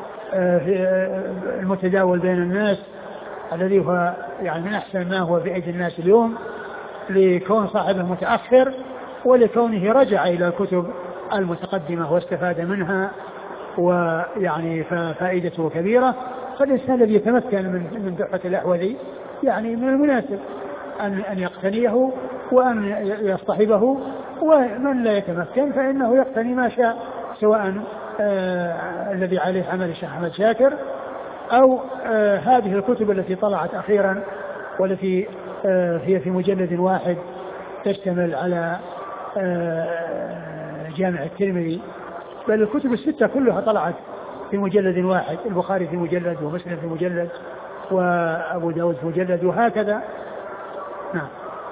المتداول بين الناس الذي هو يعني من أحسن ما هو في أيدي الناس اليوم، لكون صاحبه متأخر ولكونه رجع إلى الكتب المتقدمة واستفاد منها، ويعني فائدته كبيرة. فالإنسان الذي يتمكن من تحفة الأحوذي يعني من المناسب أن يقتنيه وأن يصطحبه، ومن لا يتمكن فإنه يقتني ما شاء، سواء الذي عليه عمل الشيخ أحمد شاكر أو هذه الكتب التي طلعت أخيرا والتي هي في مجلد واحد تشتمل على جامع الترمذي، بل الكتب الستة كلها طلعت في مجلد واحد، البخاري في مجلد ومسلم في مجلد وأبو داود في مجلد وهكذا. نعم.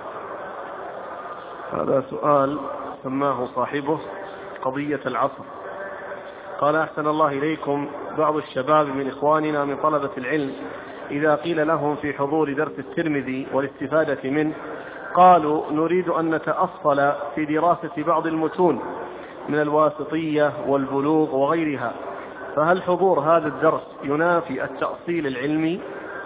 هذا سؤال سماه صاحبه قضية العصر. قال: أحسن الله إليكم، بعض الشباب من إخواننا من طلبة العلم إذا قيل لهم في حضور درس الترمذي والاستفادة منه قالوا: نريد أن نتأصل في دراسة بعض المتون من الواسطية والبلوغ وغيرها، فهل حضور هذا الدرس ينافي التأصيل العلمي؟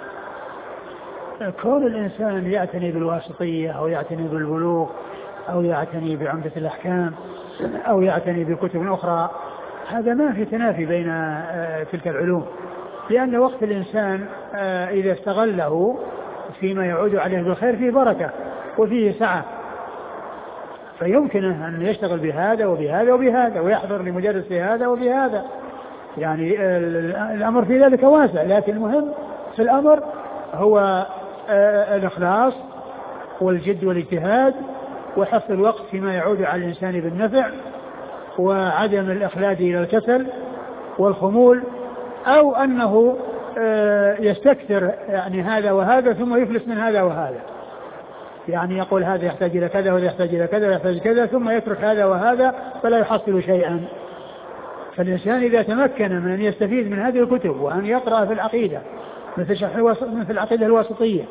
كون الإنسان يعتني بالواسطية أو يعتني بالبلوغ أو يعتني بعمدة الأحكام أو يعتني بكتب أخرى، هذا ما في تنافي بين تلك العلوم، لأن وقت الإنسان إذا استغله فيما يعود عليه بالخير فيه بركة وفيه سعة، فيمكنه أن يشتغل بهذا وبهذا وبهذا ويحضر لمجالس هذا وبهذا. يعني الأمر في ذلك واسع، لكن المهم في الأمر هو الإخلاص والجد والاجتهاد وحفظ الوقت فيما يعود على الإنسان بالنفع، وعدم الإخلاد إلى الكسل والخمول، أو أنه يستكثر يعني هذا وهذا ثم يفلس من هذا وهذا، يعني يقول هذا يحتاج إلى كذا وهذا يحتاج إلى كذا ويحتاج كذا ثم يترك هذا وهذا فلا يحصل شيئا. فالإنسان إذا تمكن من أن يستفيد من هذه الكتب وأن يقرأ في العقيدة مثل العقيدة الواسطية،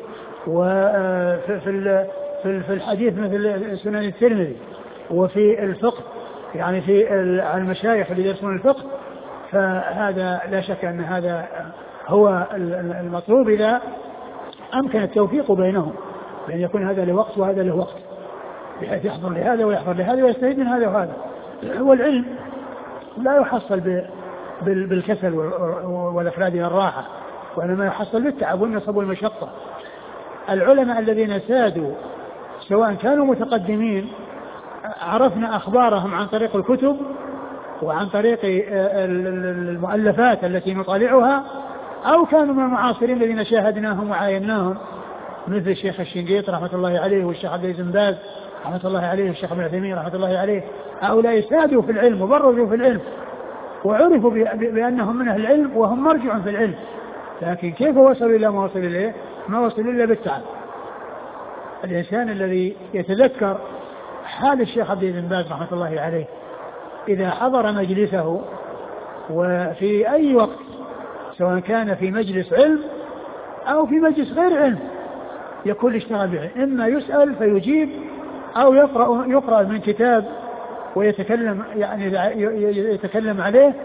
وفي الحديث مثل سنن الترمذي، وفي الفقه يعني في المشايخ اللي يدرسون الفقه، فهذا لا شك أن هذا هو المطلوب إذا أمكن التوفيق بينهم، بأن يكون هذا له وقت وهذا له وقت، بحيث يحضر لهذا ويحضر لهذا ويستفيد من هذا وهذا. والعلم لا يحصل بالكسل والإخلاد إلى الراحة، وإنما يحصل بالتعب والنصب والمشقة. العلماء الذين سادوا سواء كانوا متقدمين عرفنا أخبارهم عن طريق الكتب وعن طريق المؤلفات التي نطالعها، أو كانوا من المعاصرين الذين شاهدناهم وعايناهم مثل الشيخ الشنقيط رحمة الله عليه والشيخ عبد العزيز بن باز رحمة الله عليه والشيخ ابن عثيمين رحمة الله عليه. هؤلاء سادوا في العلم وبرزوا في العلم وعرفوا بأنهم من أهل العلم وهم مرجع في العلم، لكن كيف وصلوا إلى ما وصلوا إليه؟ ما وصلوا إلا بالتعب. الإنسان الذي يتذكر حال الشيخ عبد العزيز بن باز رحمة الله عليه إذا حضر مجلسه وفي أي وقت سواء كان في مجلس علم أو في مجلس غير علم يكون اشتغل به، إما يسأل فيجيب أو يقرأ من كتاب ويتكلم يعني يتكلم عليه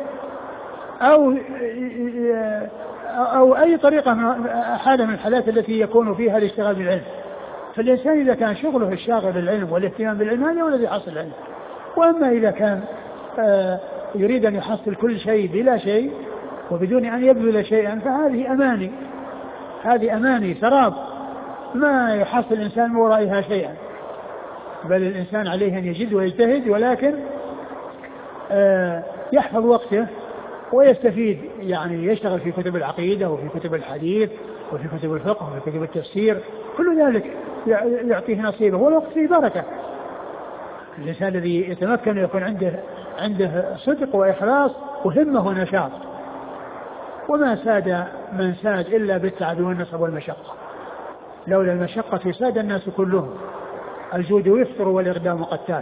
أو أي طريقة حالة من الحالات التي يكون فيها الاشتغال بالعلم. فالإنسان إذا كان شغله الشاغل بالعلم والاهتمام بالعلم هذا هو الذي يحصل العلم. وأما إذا كان يريد أن يحصل كل شيء بلا شيء وبدون أن يبذل شيئا فهذه أماني، هذه أماني سراب ما يحصل الإنسان من ورائها شيئا، بل الإنسان عليه أن يجد ويجتهد، ولكن يحفظ وقته ويستفيد، يعني يشتغل في كتب العقيدة وفي كتب الحديث وفي كتب الفقه وفي كتب التفسير، كل ذلك يعطيه نصيبه والوقت فيه بركة. الإنسان الذي يتمكن يكون عنده صدق وإخلاص وهمة ونشاط، وما ساد من ساد إلا بالتعب والنصب والمشقة، لولا المشقة ساد الناس كلهم، الجود يفطر والإقدام قتال.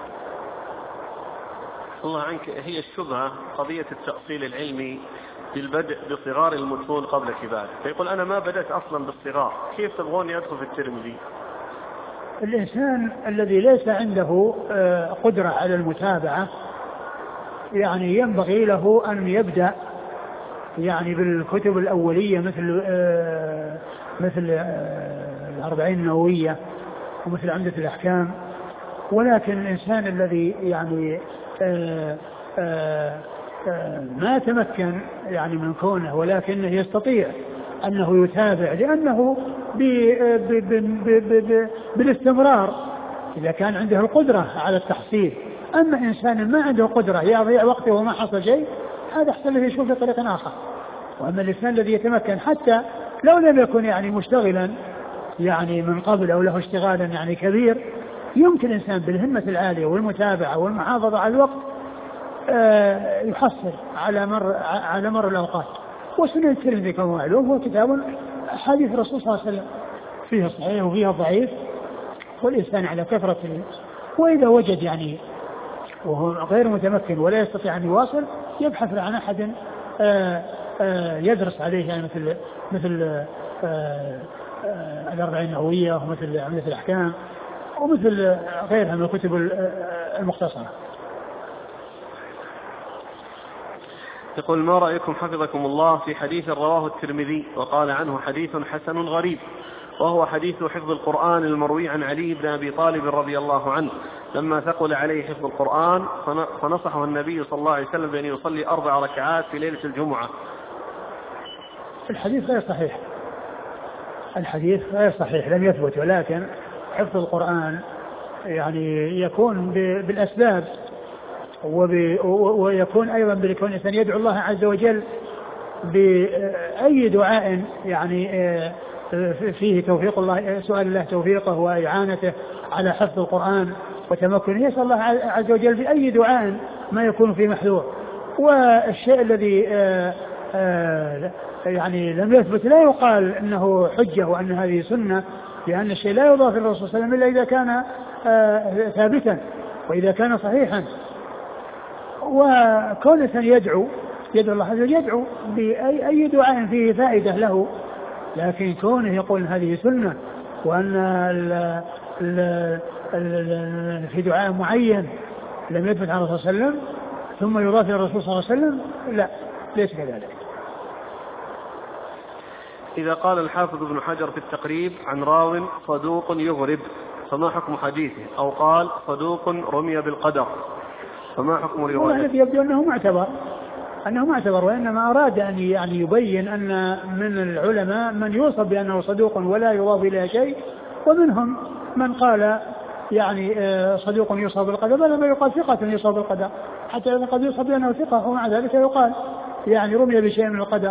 الله عنك، هي الشبهة قضية التأصيل العلمي بالبدء بصغار المتون قبل كبار، فيقول أنا ما بدأت أصلا بالصغار، كيف تبغوني أدخل في الترمذي؟ الإنسان الذي ليس عنده قدرة على المتابعة يعني ينبغي له أن يبدأ يعني بالكتب الأولية مثل الأربعين النووية ومثل عمدة الأحكام. ولكن الإنسان الذي يعني ما تمكن يعني من كونه ولكنه يستطيع أنه يتابع، لأنه بالاستمرار إذا كان عنده القدرة على التحصيل. أما إنسان ما عنده قدرة يضيع وقته وما حصل شيء، هذا أحسن له يشوف في طريق آخر. وأما الإنسان الذي يتمكن حتى لو لم يكن يعني مشتغلا يعني من قبل أو له اشتغالا يعني كبير، يمكن الإنسان بالهمة العالية والمتابعة والمحافظة على الوقت يحصل على مر الأوقات. وسنن الترمذي كما معلوم هو كتاب حديث الرسول صلى الله عليه وسلم، فيه الصحيح وفيه الضعيف، والإنسان على كثرة وإذا وجد يعني وهو غير متمكن ولا يستطيع أن يواصل يبحث عن أحد يدرس عليه، يعني مثل الأربعين النووية ومثل عمدة الأحكام ومثل غيرها من الكتب المختصرة. يقول ما رأيكم حفظكم الله في حديث رواه الترمذي وقال عنه حديث حسن غريب، وهو حديث حفظ القرآن المروي عن علي بن أبي طالب رضي الله عنه لما ثقل عليه حفظ القرآن فنصحه النبي صلى الله عليه وسلم بأن يصلي 4 ركعات في ليلة الجمعة. الحديث غير صحيح، الحديث غير صحيح لم يثبت، ولكن حفظ القرآن يعني يكون بالأسباب ويكون أيضا بكون الإنسان يدعو الله عز وجل بأي دعاء يعني فيه توفيق الله، سؤال الله توفيقه وإعانته على حفظ القرآن وتمكنه، يسأل الله عز وجل بأي دعاء ما يكون في محذور. والشيء الذي يعني لم يثبت لا يقال انه حجة وان هذه سنة، لأن الشيء لا يضاف للرسول صلى الله عليه وسلم الا اذا كان ثابتا واذا كان صحيحا. وكون الانسان يدعو الله عز وجل يدعو بأي دعاء فيه فائدة له، لكن كونه يقول هذه سنة وأن في دعاء معين لم يثبت عن الرسول صلى الله عليه وسلم ثم يضاف إلى الرسول صلى الله عليه وسلم، لا ليس كذلك. إذا قال الحافظ ابن حجر في التقريب عن راو صدوق يغرب فما حكم حديثه؟ أو قال صدوق رمي بالقدر فما حكم روايته؟ الذي يبدو أنه معتبر، وإنما أراد أن يعني يبين أن من العلماء من يوصف بأنه صدوق ولا يضاف إليه شيء، ومنهم من قال يعني صدوق يوصف بالقدر، بل ما يقال ثقة يوصف بالقدر، حتى إذا قد يوصف بأنه ثقة ومع ذلك يقال يعني رمي بشيء من القدر.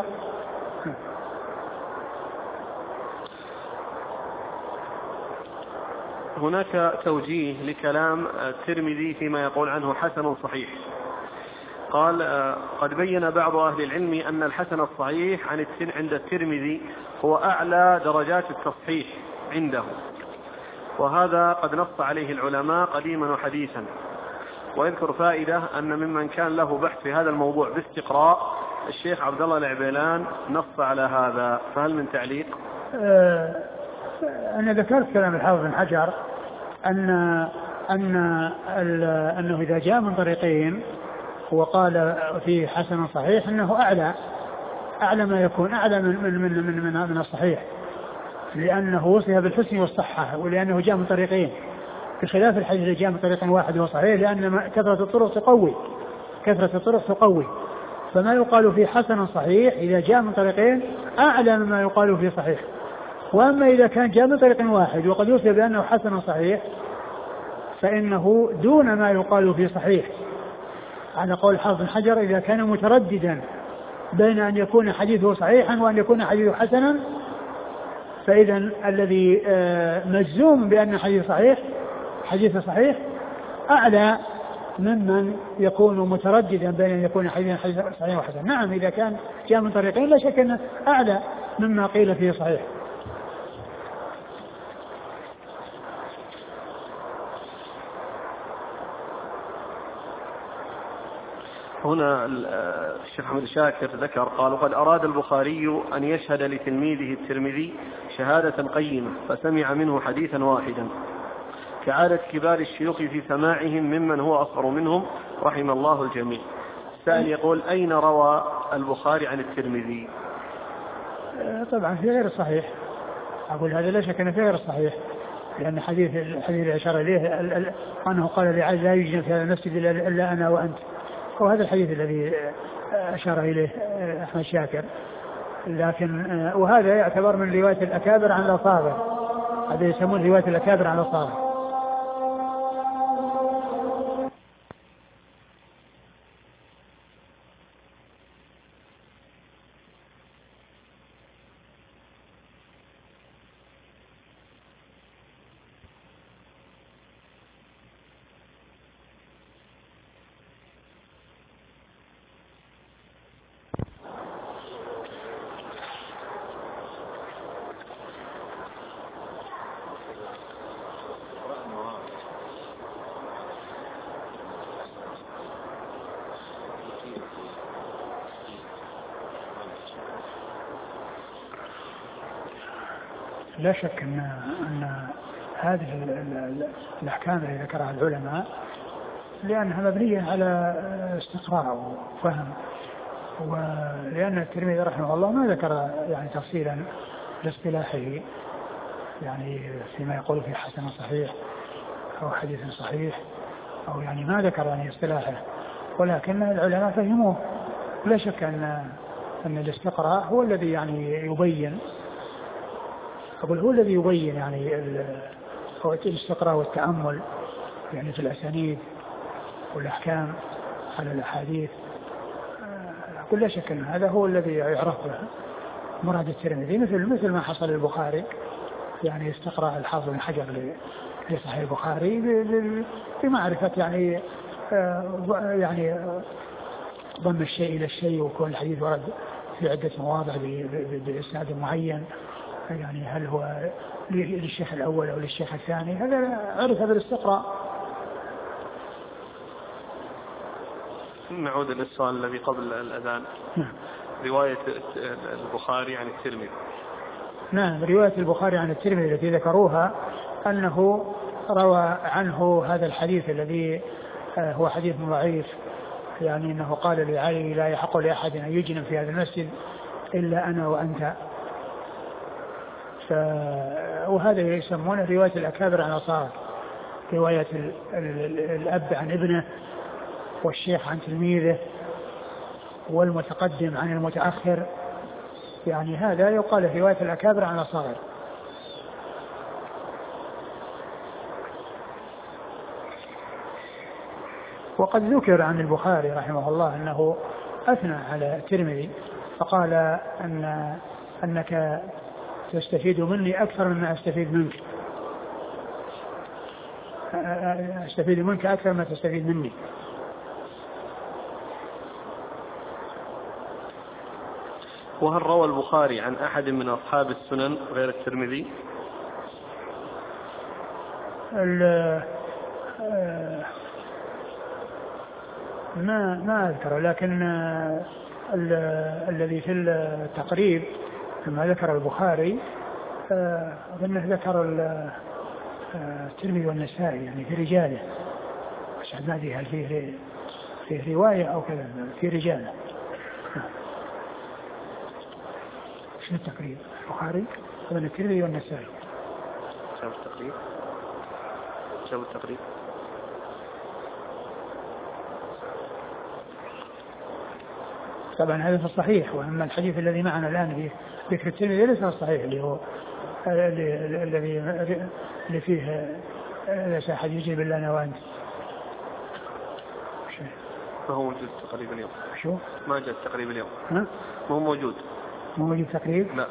هناك توجيه لكلام الترمذي فيما يقول عنه حسن صحيح. قال قد بين بعض أهل العلم أن الحسن الصحيح عند الترمذي هو أعلى درجات التصحيح عنده، وهذا قد نص عليه العلماء قديما وحديثا. ويذكر فائدة أن ممن كان له بحث في هذا الموضوع باستقراء الشيخ عبد الله العبيلان نص على هذا، فهل من تعليق؟ أنا ذكرت كلام الحافظ بن حجر أنه إذا جاء من طريقين وقال في حسن صحيح أنه أعلى ما يكون، أعلى من الصحيح، لأنه وصف بالحسن والصحة، ولأنه جاء من طريقين، بخلاف الحديث اللي جاء من طريق واحد وهو صحيح، لأن كثرة الطرق تقوي، فما يقال في حسن صحيح إذا جاء من طريقين أعلى مما يقال في صحيح. وأما إذا كان جاء من طريق واحد وقد يوصف بأنه حسن صحيح فإنه دون ما يقال في صحيح، على قول حافظ بن حجر إذا كان مترددا بين أن يكون حديثه صحيحا وأن يكون حديثه حسنا، فإذا الذي مجزوم بأن حديث صحيح أعلى ممن يكون مترددا بين أن يكون حديثا صحيح وحسن. نعم إذا كان جاء من طريقين لا شك أنه أعلى مما قيل فيه صحيح. هنا الشيخ محمد شاكر ذكر قال وقد أراد البخاري أن يشهد لتلميذه الترمذي شهادة قيمة فسمع منه حديثا واحدا، كعادة كبار الشيوخ في سماعهم ممن هو أصغر منهم رحم الله الجميع. السائل يقول أين روى البخاري عن الترمذي؟ طبعا في غير الصحيح، أقول هذا لا شك أنه في غير الصحيح، لأن الحديث اللي أشار إليه أنه قال لعلي لا يوجد في هذا المسجد إلا أنا وأنت، وهذا الحديث الذي أشار إليه أحمد شاكر. لكن وهذا يعتبر من رواية الأكابر عن الأصاغر، هذا يسمون رواية الأكابر عن الأصاغر. لا شك أن هذه الأحكام التي ذكرها العلماء لأنها مبنية على استقراء وفهم، ولأن الترمذي رحمه الله ما ذكر يعني تفصيلا لاصطلاحه يعني فيما يقول في حسن صحيح أو حديث صحيح، أو يعني ما ذكر يعني اصطلاحه، ولكن العلماء فهموه. لا شك أن الاستقراء هو الذي يعني يبين، هو الذي يبين يعني هو الاستقراء والتأمل يعني في الأسانيد والأحكام، على الأحاديث. أقول لا شك أن هذا هو الذي يعرف مراد الترمذي، مثل ما حصل للبخاري، يعني استقرأ الحافظ بن حجر لصحيح البخاري بمعرفة يعني ضم الشيء إلى الشيء، وكون الحديث ورد في عدة مواضع بإسناد معين، يعني هل هو للشيخ الأول أو للشيخ الثاني، هذا عرف بالاستقراء. نعود للسؤال الذي قبل الأذان. رواية البخاري عن الترمذي. نعم، رواية البخاري عن الترمذي التي ذكروها أنه روى عنه هذا الحديث الذي هو حديث ضعيف، يعني أنه قال لعلي لا يحق لأحد أن يجنم في هذا المسجد إلا أنا وأنت. وهذا يسمونه رواية الأكابر عن أصحابه، رواية الأب عن ابنه، والشيخ عن تلميذه، والمتقدم عن المتأخر، يعني هذا يقال رواية الأكابر عن أصحابه. وقد ذكر عن البخاري رحمه الله أنه أثنى على الترمذي فقال أنك تستفيد مني أكثر مما أستفيد منك، أستفيد منك أكثر ما تستفيد مني. وهل روى البخاري عن أحد من أصحاب السنن غير الترمذي؟ ما أذكر، لكن الذي في التقريب لما ذكر البخاري أظنه ذكر الترمذي والنسائي يعني في رجاله، مش ما أدري هل فيه رواية أو كذا في رجاله. شنو التقريب؟ البخاري أظن الترمذي والنسائي. شو التقريب؟ شو التقريب؟ طبعا هذا في الصحيح، وأما الحديث الذي معنا الآن في ذكر الترمذي ليس في الصحيح، اللي هو اللي فيه ليس أحد يجيب إلا أنا وأنت. فهو موجود تقريبا اليوم. شو؟ ما جاء تقريبا اليوم. ها؟ مو موجود. مو موجود تقريب؟ لا.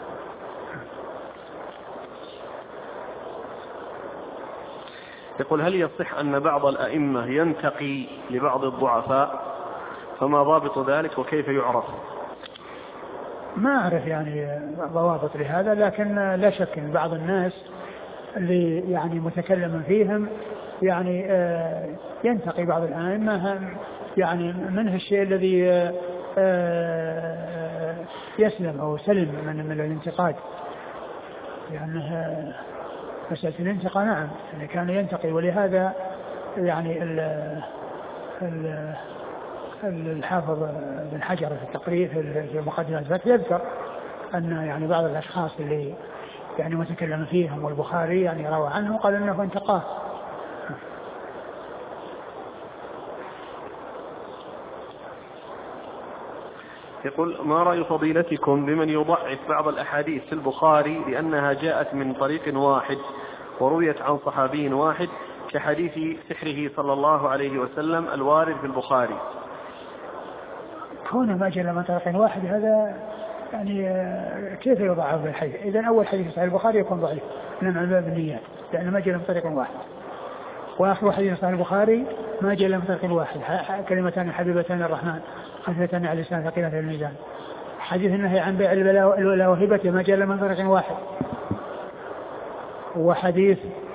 يقول هل يصح أن بعض الأئمة ينتقي لبعض الضعفاء؟ فما ضابط ذلك وكيف يعرف؟ ما أعرف يعني ضوابط لهذا، لكن لا شك أن بعض الناس اللي يعني متكلم فيهم يعني ينتقي بعض الأئمة، يعني منه الشيء الذي يسلم أو سلم من الانتقاد، لأنه مسألة الانتقاء نعم يعني كان ينتقي. ولهذا يعني الحافظ بن حجر في التقريب في مقدمة الفتح يذكر أن يعني بعض الأشخاص اللي يعني متكلم فيهم والبخاري يعني روى عنه قال أنه انتقاه. يقول ما رأي فضيلتكم بمن يضعف بعض الأحاديث في البخاري لأنها جاءت من طريق واحد ورويت عن صحابي واحد كحديث سحره صلى الله عليه وسلم الوارد في البخاري؟ كونه ما جاء من طريق واحد هذا يعني كيف يضعف الحديث؟ إذن أول حديث صحيح البخاري يكون ضعيف من باب النيات لأنه ما جاء من طريق واحد، وآخر حديث صحيح البخاري ما جاء من طريق واحد، كلمتان حبيبتان الرحمن خفيفتان على اللسان ثقيلتان في الميزان. حديث النهي عن بيع الولاء وهبته ما جاء من طريق واحد. وحديث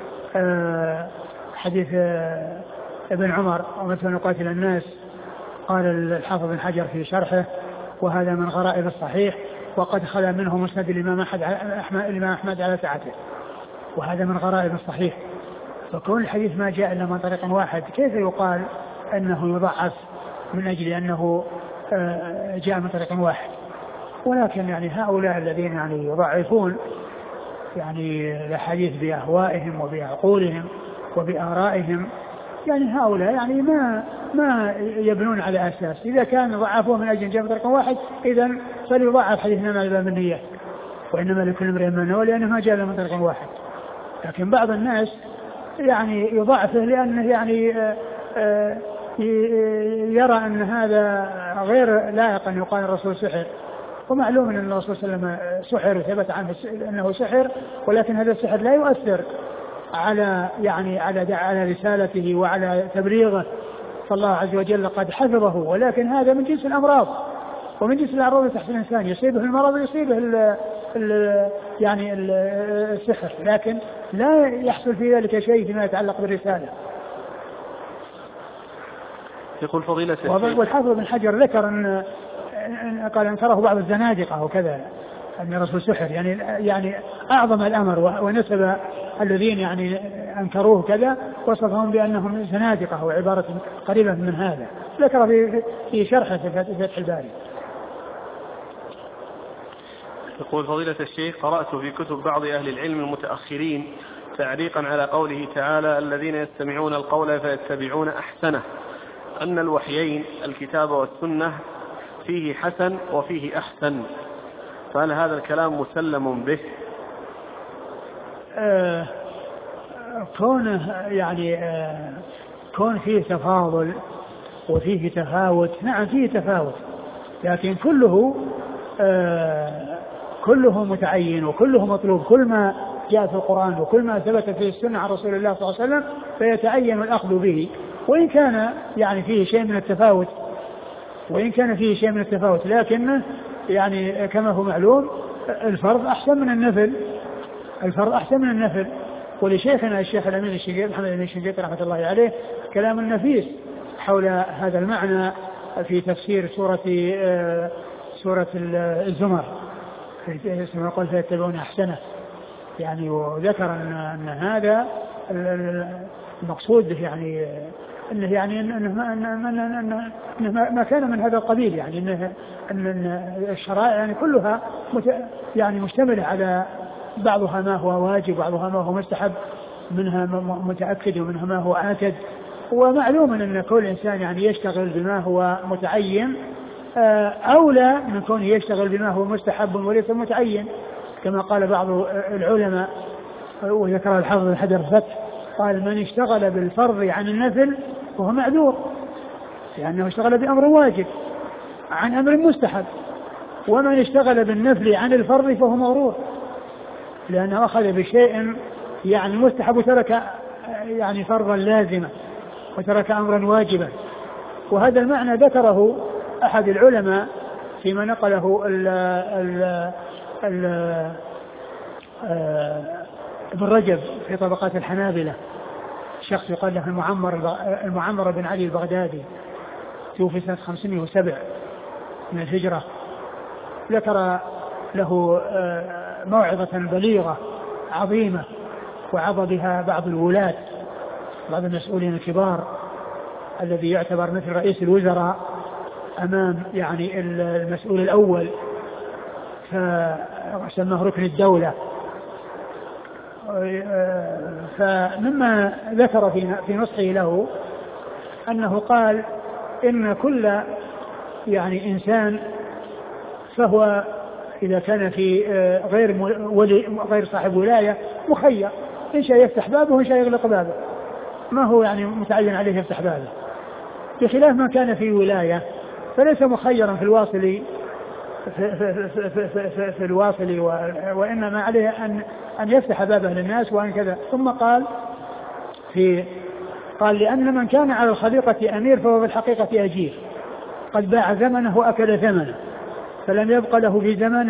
حديث ابن عمر ومثل نقاتل الناس قال الحافظ بن حجر في شرحه وهذا من غرائب الصحيح وقد خلا منه مسند الإمام أحمد على سعته، وهذا من غرائب الصحيح. فكون الحديث ما جاء إلا من طريق واحد كيف يقال أنه يضعف من أجل أنه جاء من طريق واحد؟ ولكن يعني هؤلاء الذين يعني يضعفون يعني الحديث بأهوائهم وبعقولهم وبآرائهم، يعني هؤلاء يعني ما يبنون على أساس. إذا كان ضعفوه من أجل جاء من طريق واحد إذن فليضعف حديثنا من باب النية، وإنما لكل امرئ ما نوى لأنه ما جاء من طريق واحد. لكن بعض الناس يعني يضعفه لأنه يعني يرى أن هذا غير لائق أن يقال الرسول سحر، ومعلوم أن الرسول صلى الله عليه وسلم سحر وثبت عنه أنه سحر، ولكن هذا السحر لا يؤثر على يعني على رسالته وعلى تبليغه، فالله عز وجل قد حفظه، ولكن هذا من جنس الأمراض ومن جنس الأمراض تحت الإنسان، يصيبه المرض ويصيبه يعني السحر، لكن لا يحصل في ذلك شيء فيما يتعلق بالرسالة. يقول فضيلة والحافظ بن حجر ذكر أن قال انكره بعض الزنادقة وكذا أن الرسول سحر، يعني أعظم الأمر، ونسب الذين يعني أنكروه كذا وصفهم بأنهم زنادقة وعبارة قريبة من هذا، ذكر في شرحه في فتح الباري. يقول فضيلة الشيخ قرأت في كتب بعض أهل العلم المتأخرين تعليقا على قوله تعالى الذين يستمعون القول فيتبعون أحسنه أن الوحيين الكتاب والسنة فيه حسن وفيه أحسن، فهل هذا الكلام مسلم به؟ كونه يعني كون فيه تفاضل وفيه تفاوت، نعم فيه تفاوت، لكن كله متعين وكله مطلوب، كل ما جاء في القرآن وكل ما ثبت في السنة عن رسول الله صلى الله عليه وسلم فيتعين الأخذ به، وإن كان يعني فيه شيء من التفاوت، لكنه يعني كما هو معلوم الفرض أحسن من النفل، ولشيخنا الشيخ الأمين الشنقيطي محمد الأمين الشنقيطي رحمة الله عليه كلام نفيس حول هذا المعنى في تفسير سورة الزمر، اسمه قل فيتبعون أحسنه، يعني وذكر أن هذا المقصود يعني أنه ما كان من هذا القبيل، يعني أن الشرائع يعني كلها يعني مشتملة على بعضها ما هو واجب وبعضها ما هو مستحب، منها متأكد ومنها ما هو آكد، ومعلوم أن كل إنسان يعني يشتغل بما هو متعين أولى من كونه يشتغل بما هو مستحب وليس متعين، كما قال بعض العلماء وذكر الحافظ بن حجر الفتح قال من اشتغل بالفرض عن النفل فهو معذور، لأنه اشتغل بأمر واجب عن أمر مستحب، ومن اشتغل بالنفل عن الفرض فهو مغرور، لأنه أخذ بشيء يعني مستحب وترك يعني فرضا لازما وترك أمرا واجبا. وهذا المعنى ذكره أحد العلماء فيما نقله ابن رجب في طبقات الحنابلة، شخص يقال له المعمر بن علي البغدادي، توفي سنة 507 من الهجرة، ذكر له موعظة بليغة عظيمة وعظ بها بعض الولاة، بعض المسؤولين الكبار الذي يعتبر مثل رئيس الوزراء أمام يعني المسؤول الأول، فسماه ركن الدولة. فمما ذكر في نصحه له أنه قال إن كل يعني إنسان فهو إذا كان في غير صاحب ولاية مخير، إن شاء يفتح بابه وإن شاء يغلق بابه، ما هو يعني متعين عليه يفتح بابه، بخلاف ما كان في ولاية فليس مخيرا في الواصل وإنما عليه أن يفتح بابه للناس وأن كذا. ثم قال لأن من كان على الخليقة أمير فهو في الحقيقة أجير، قد باع زمنه وأكل ثمنه، فلم يبق له في زمانه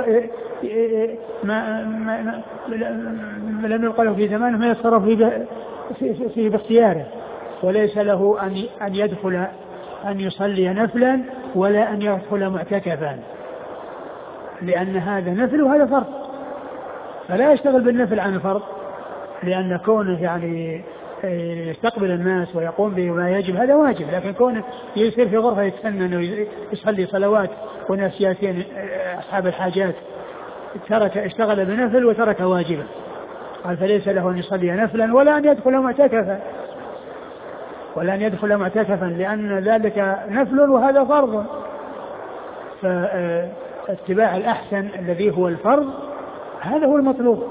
ما يتصرف فيه باختياره، وليس له أن يدخل أن يصلي نفلا ولا أن يدخل معتكفا، لأن هذا نفل وهذا فرض، فلا يشتغل بالنفل عن الفرض، لأن كونه يعني يستقبل الناس ويقوم بما يجب هذا واجب، لكن كونه يصير في غرفة يتسنن ويصلي صلوات وناس ياتين أصحاب الحاجات اشتغل بنفل وترك واجبا، قال فليس له أن يصلي نفلا ولا أن يدخل معتكفا لأن ذلك نفل وهذا فرض. فاتباع الأحسن الذي هو الفرض هذا هو المطلوب،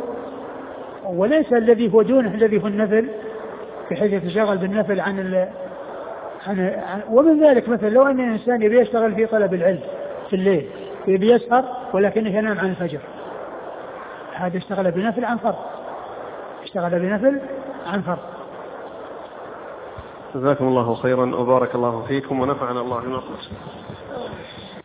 وليس الذي هو دونه الذي هو النفل، بحيث يتشغل بالنفل ومن ذلك مثلا لو أن الإنسان يبي يشتغل في طلب العلم في الليل يبي يسهر ولكنه ينام عن الفجر، هذا اشتغل بنفل عن فرض، اشتغل بنفل عن فرض. جزاكم الله خيرا وبارك الله فيكم ونفعنا الله بما قلتم.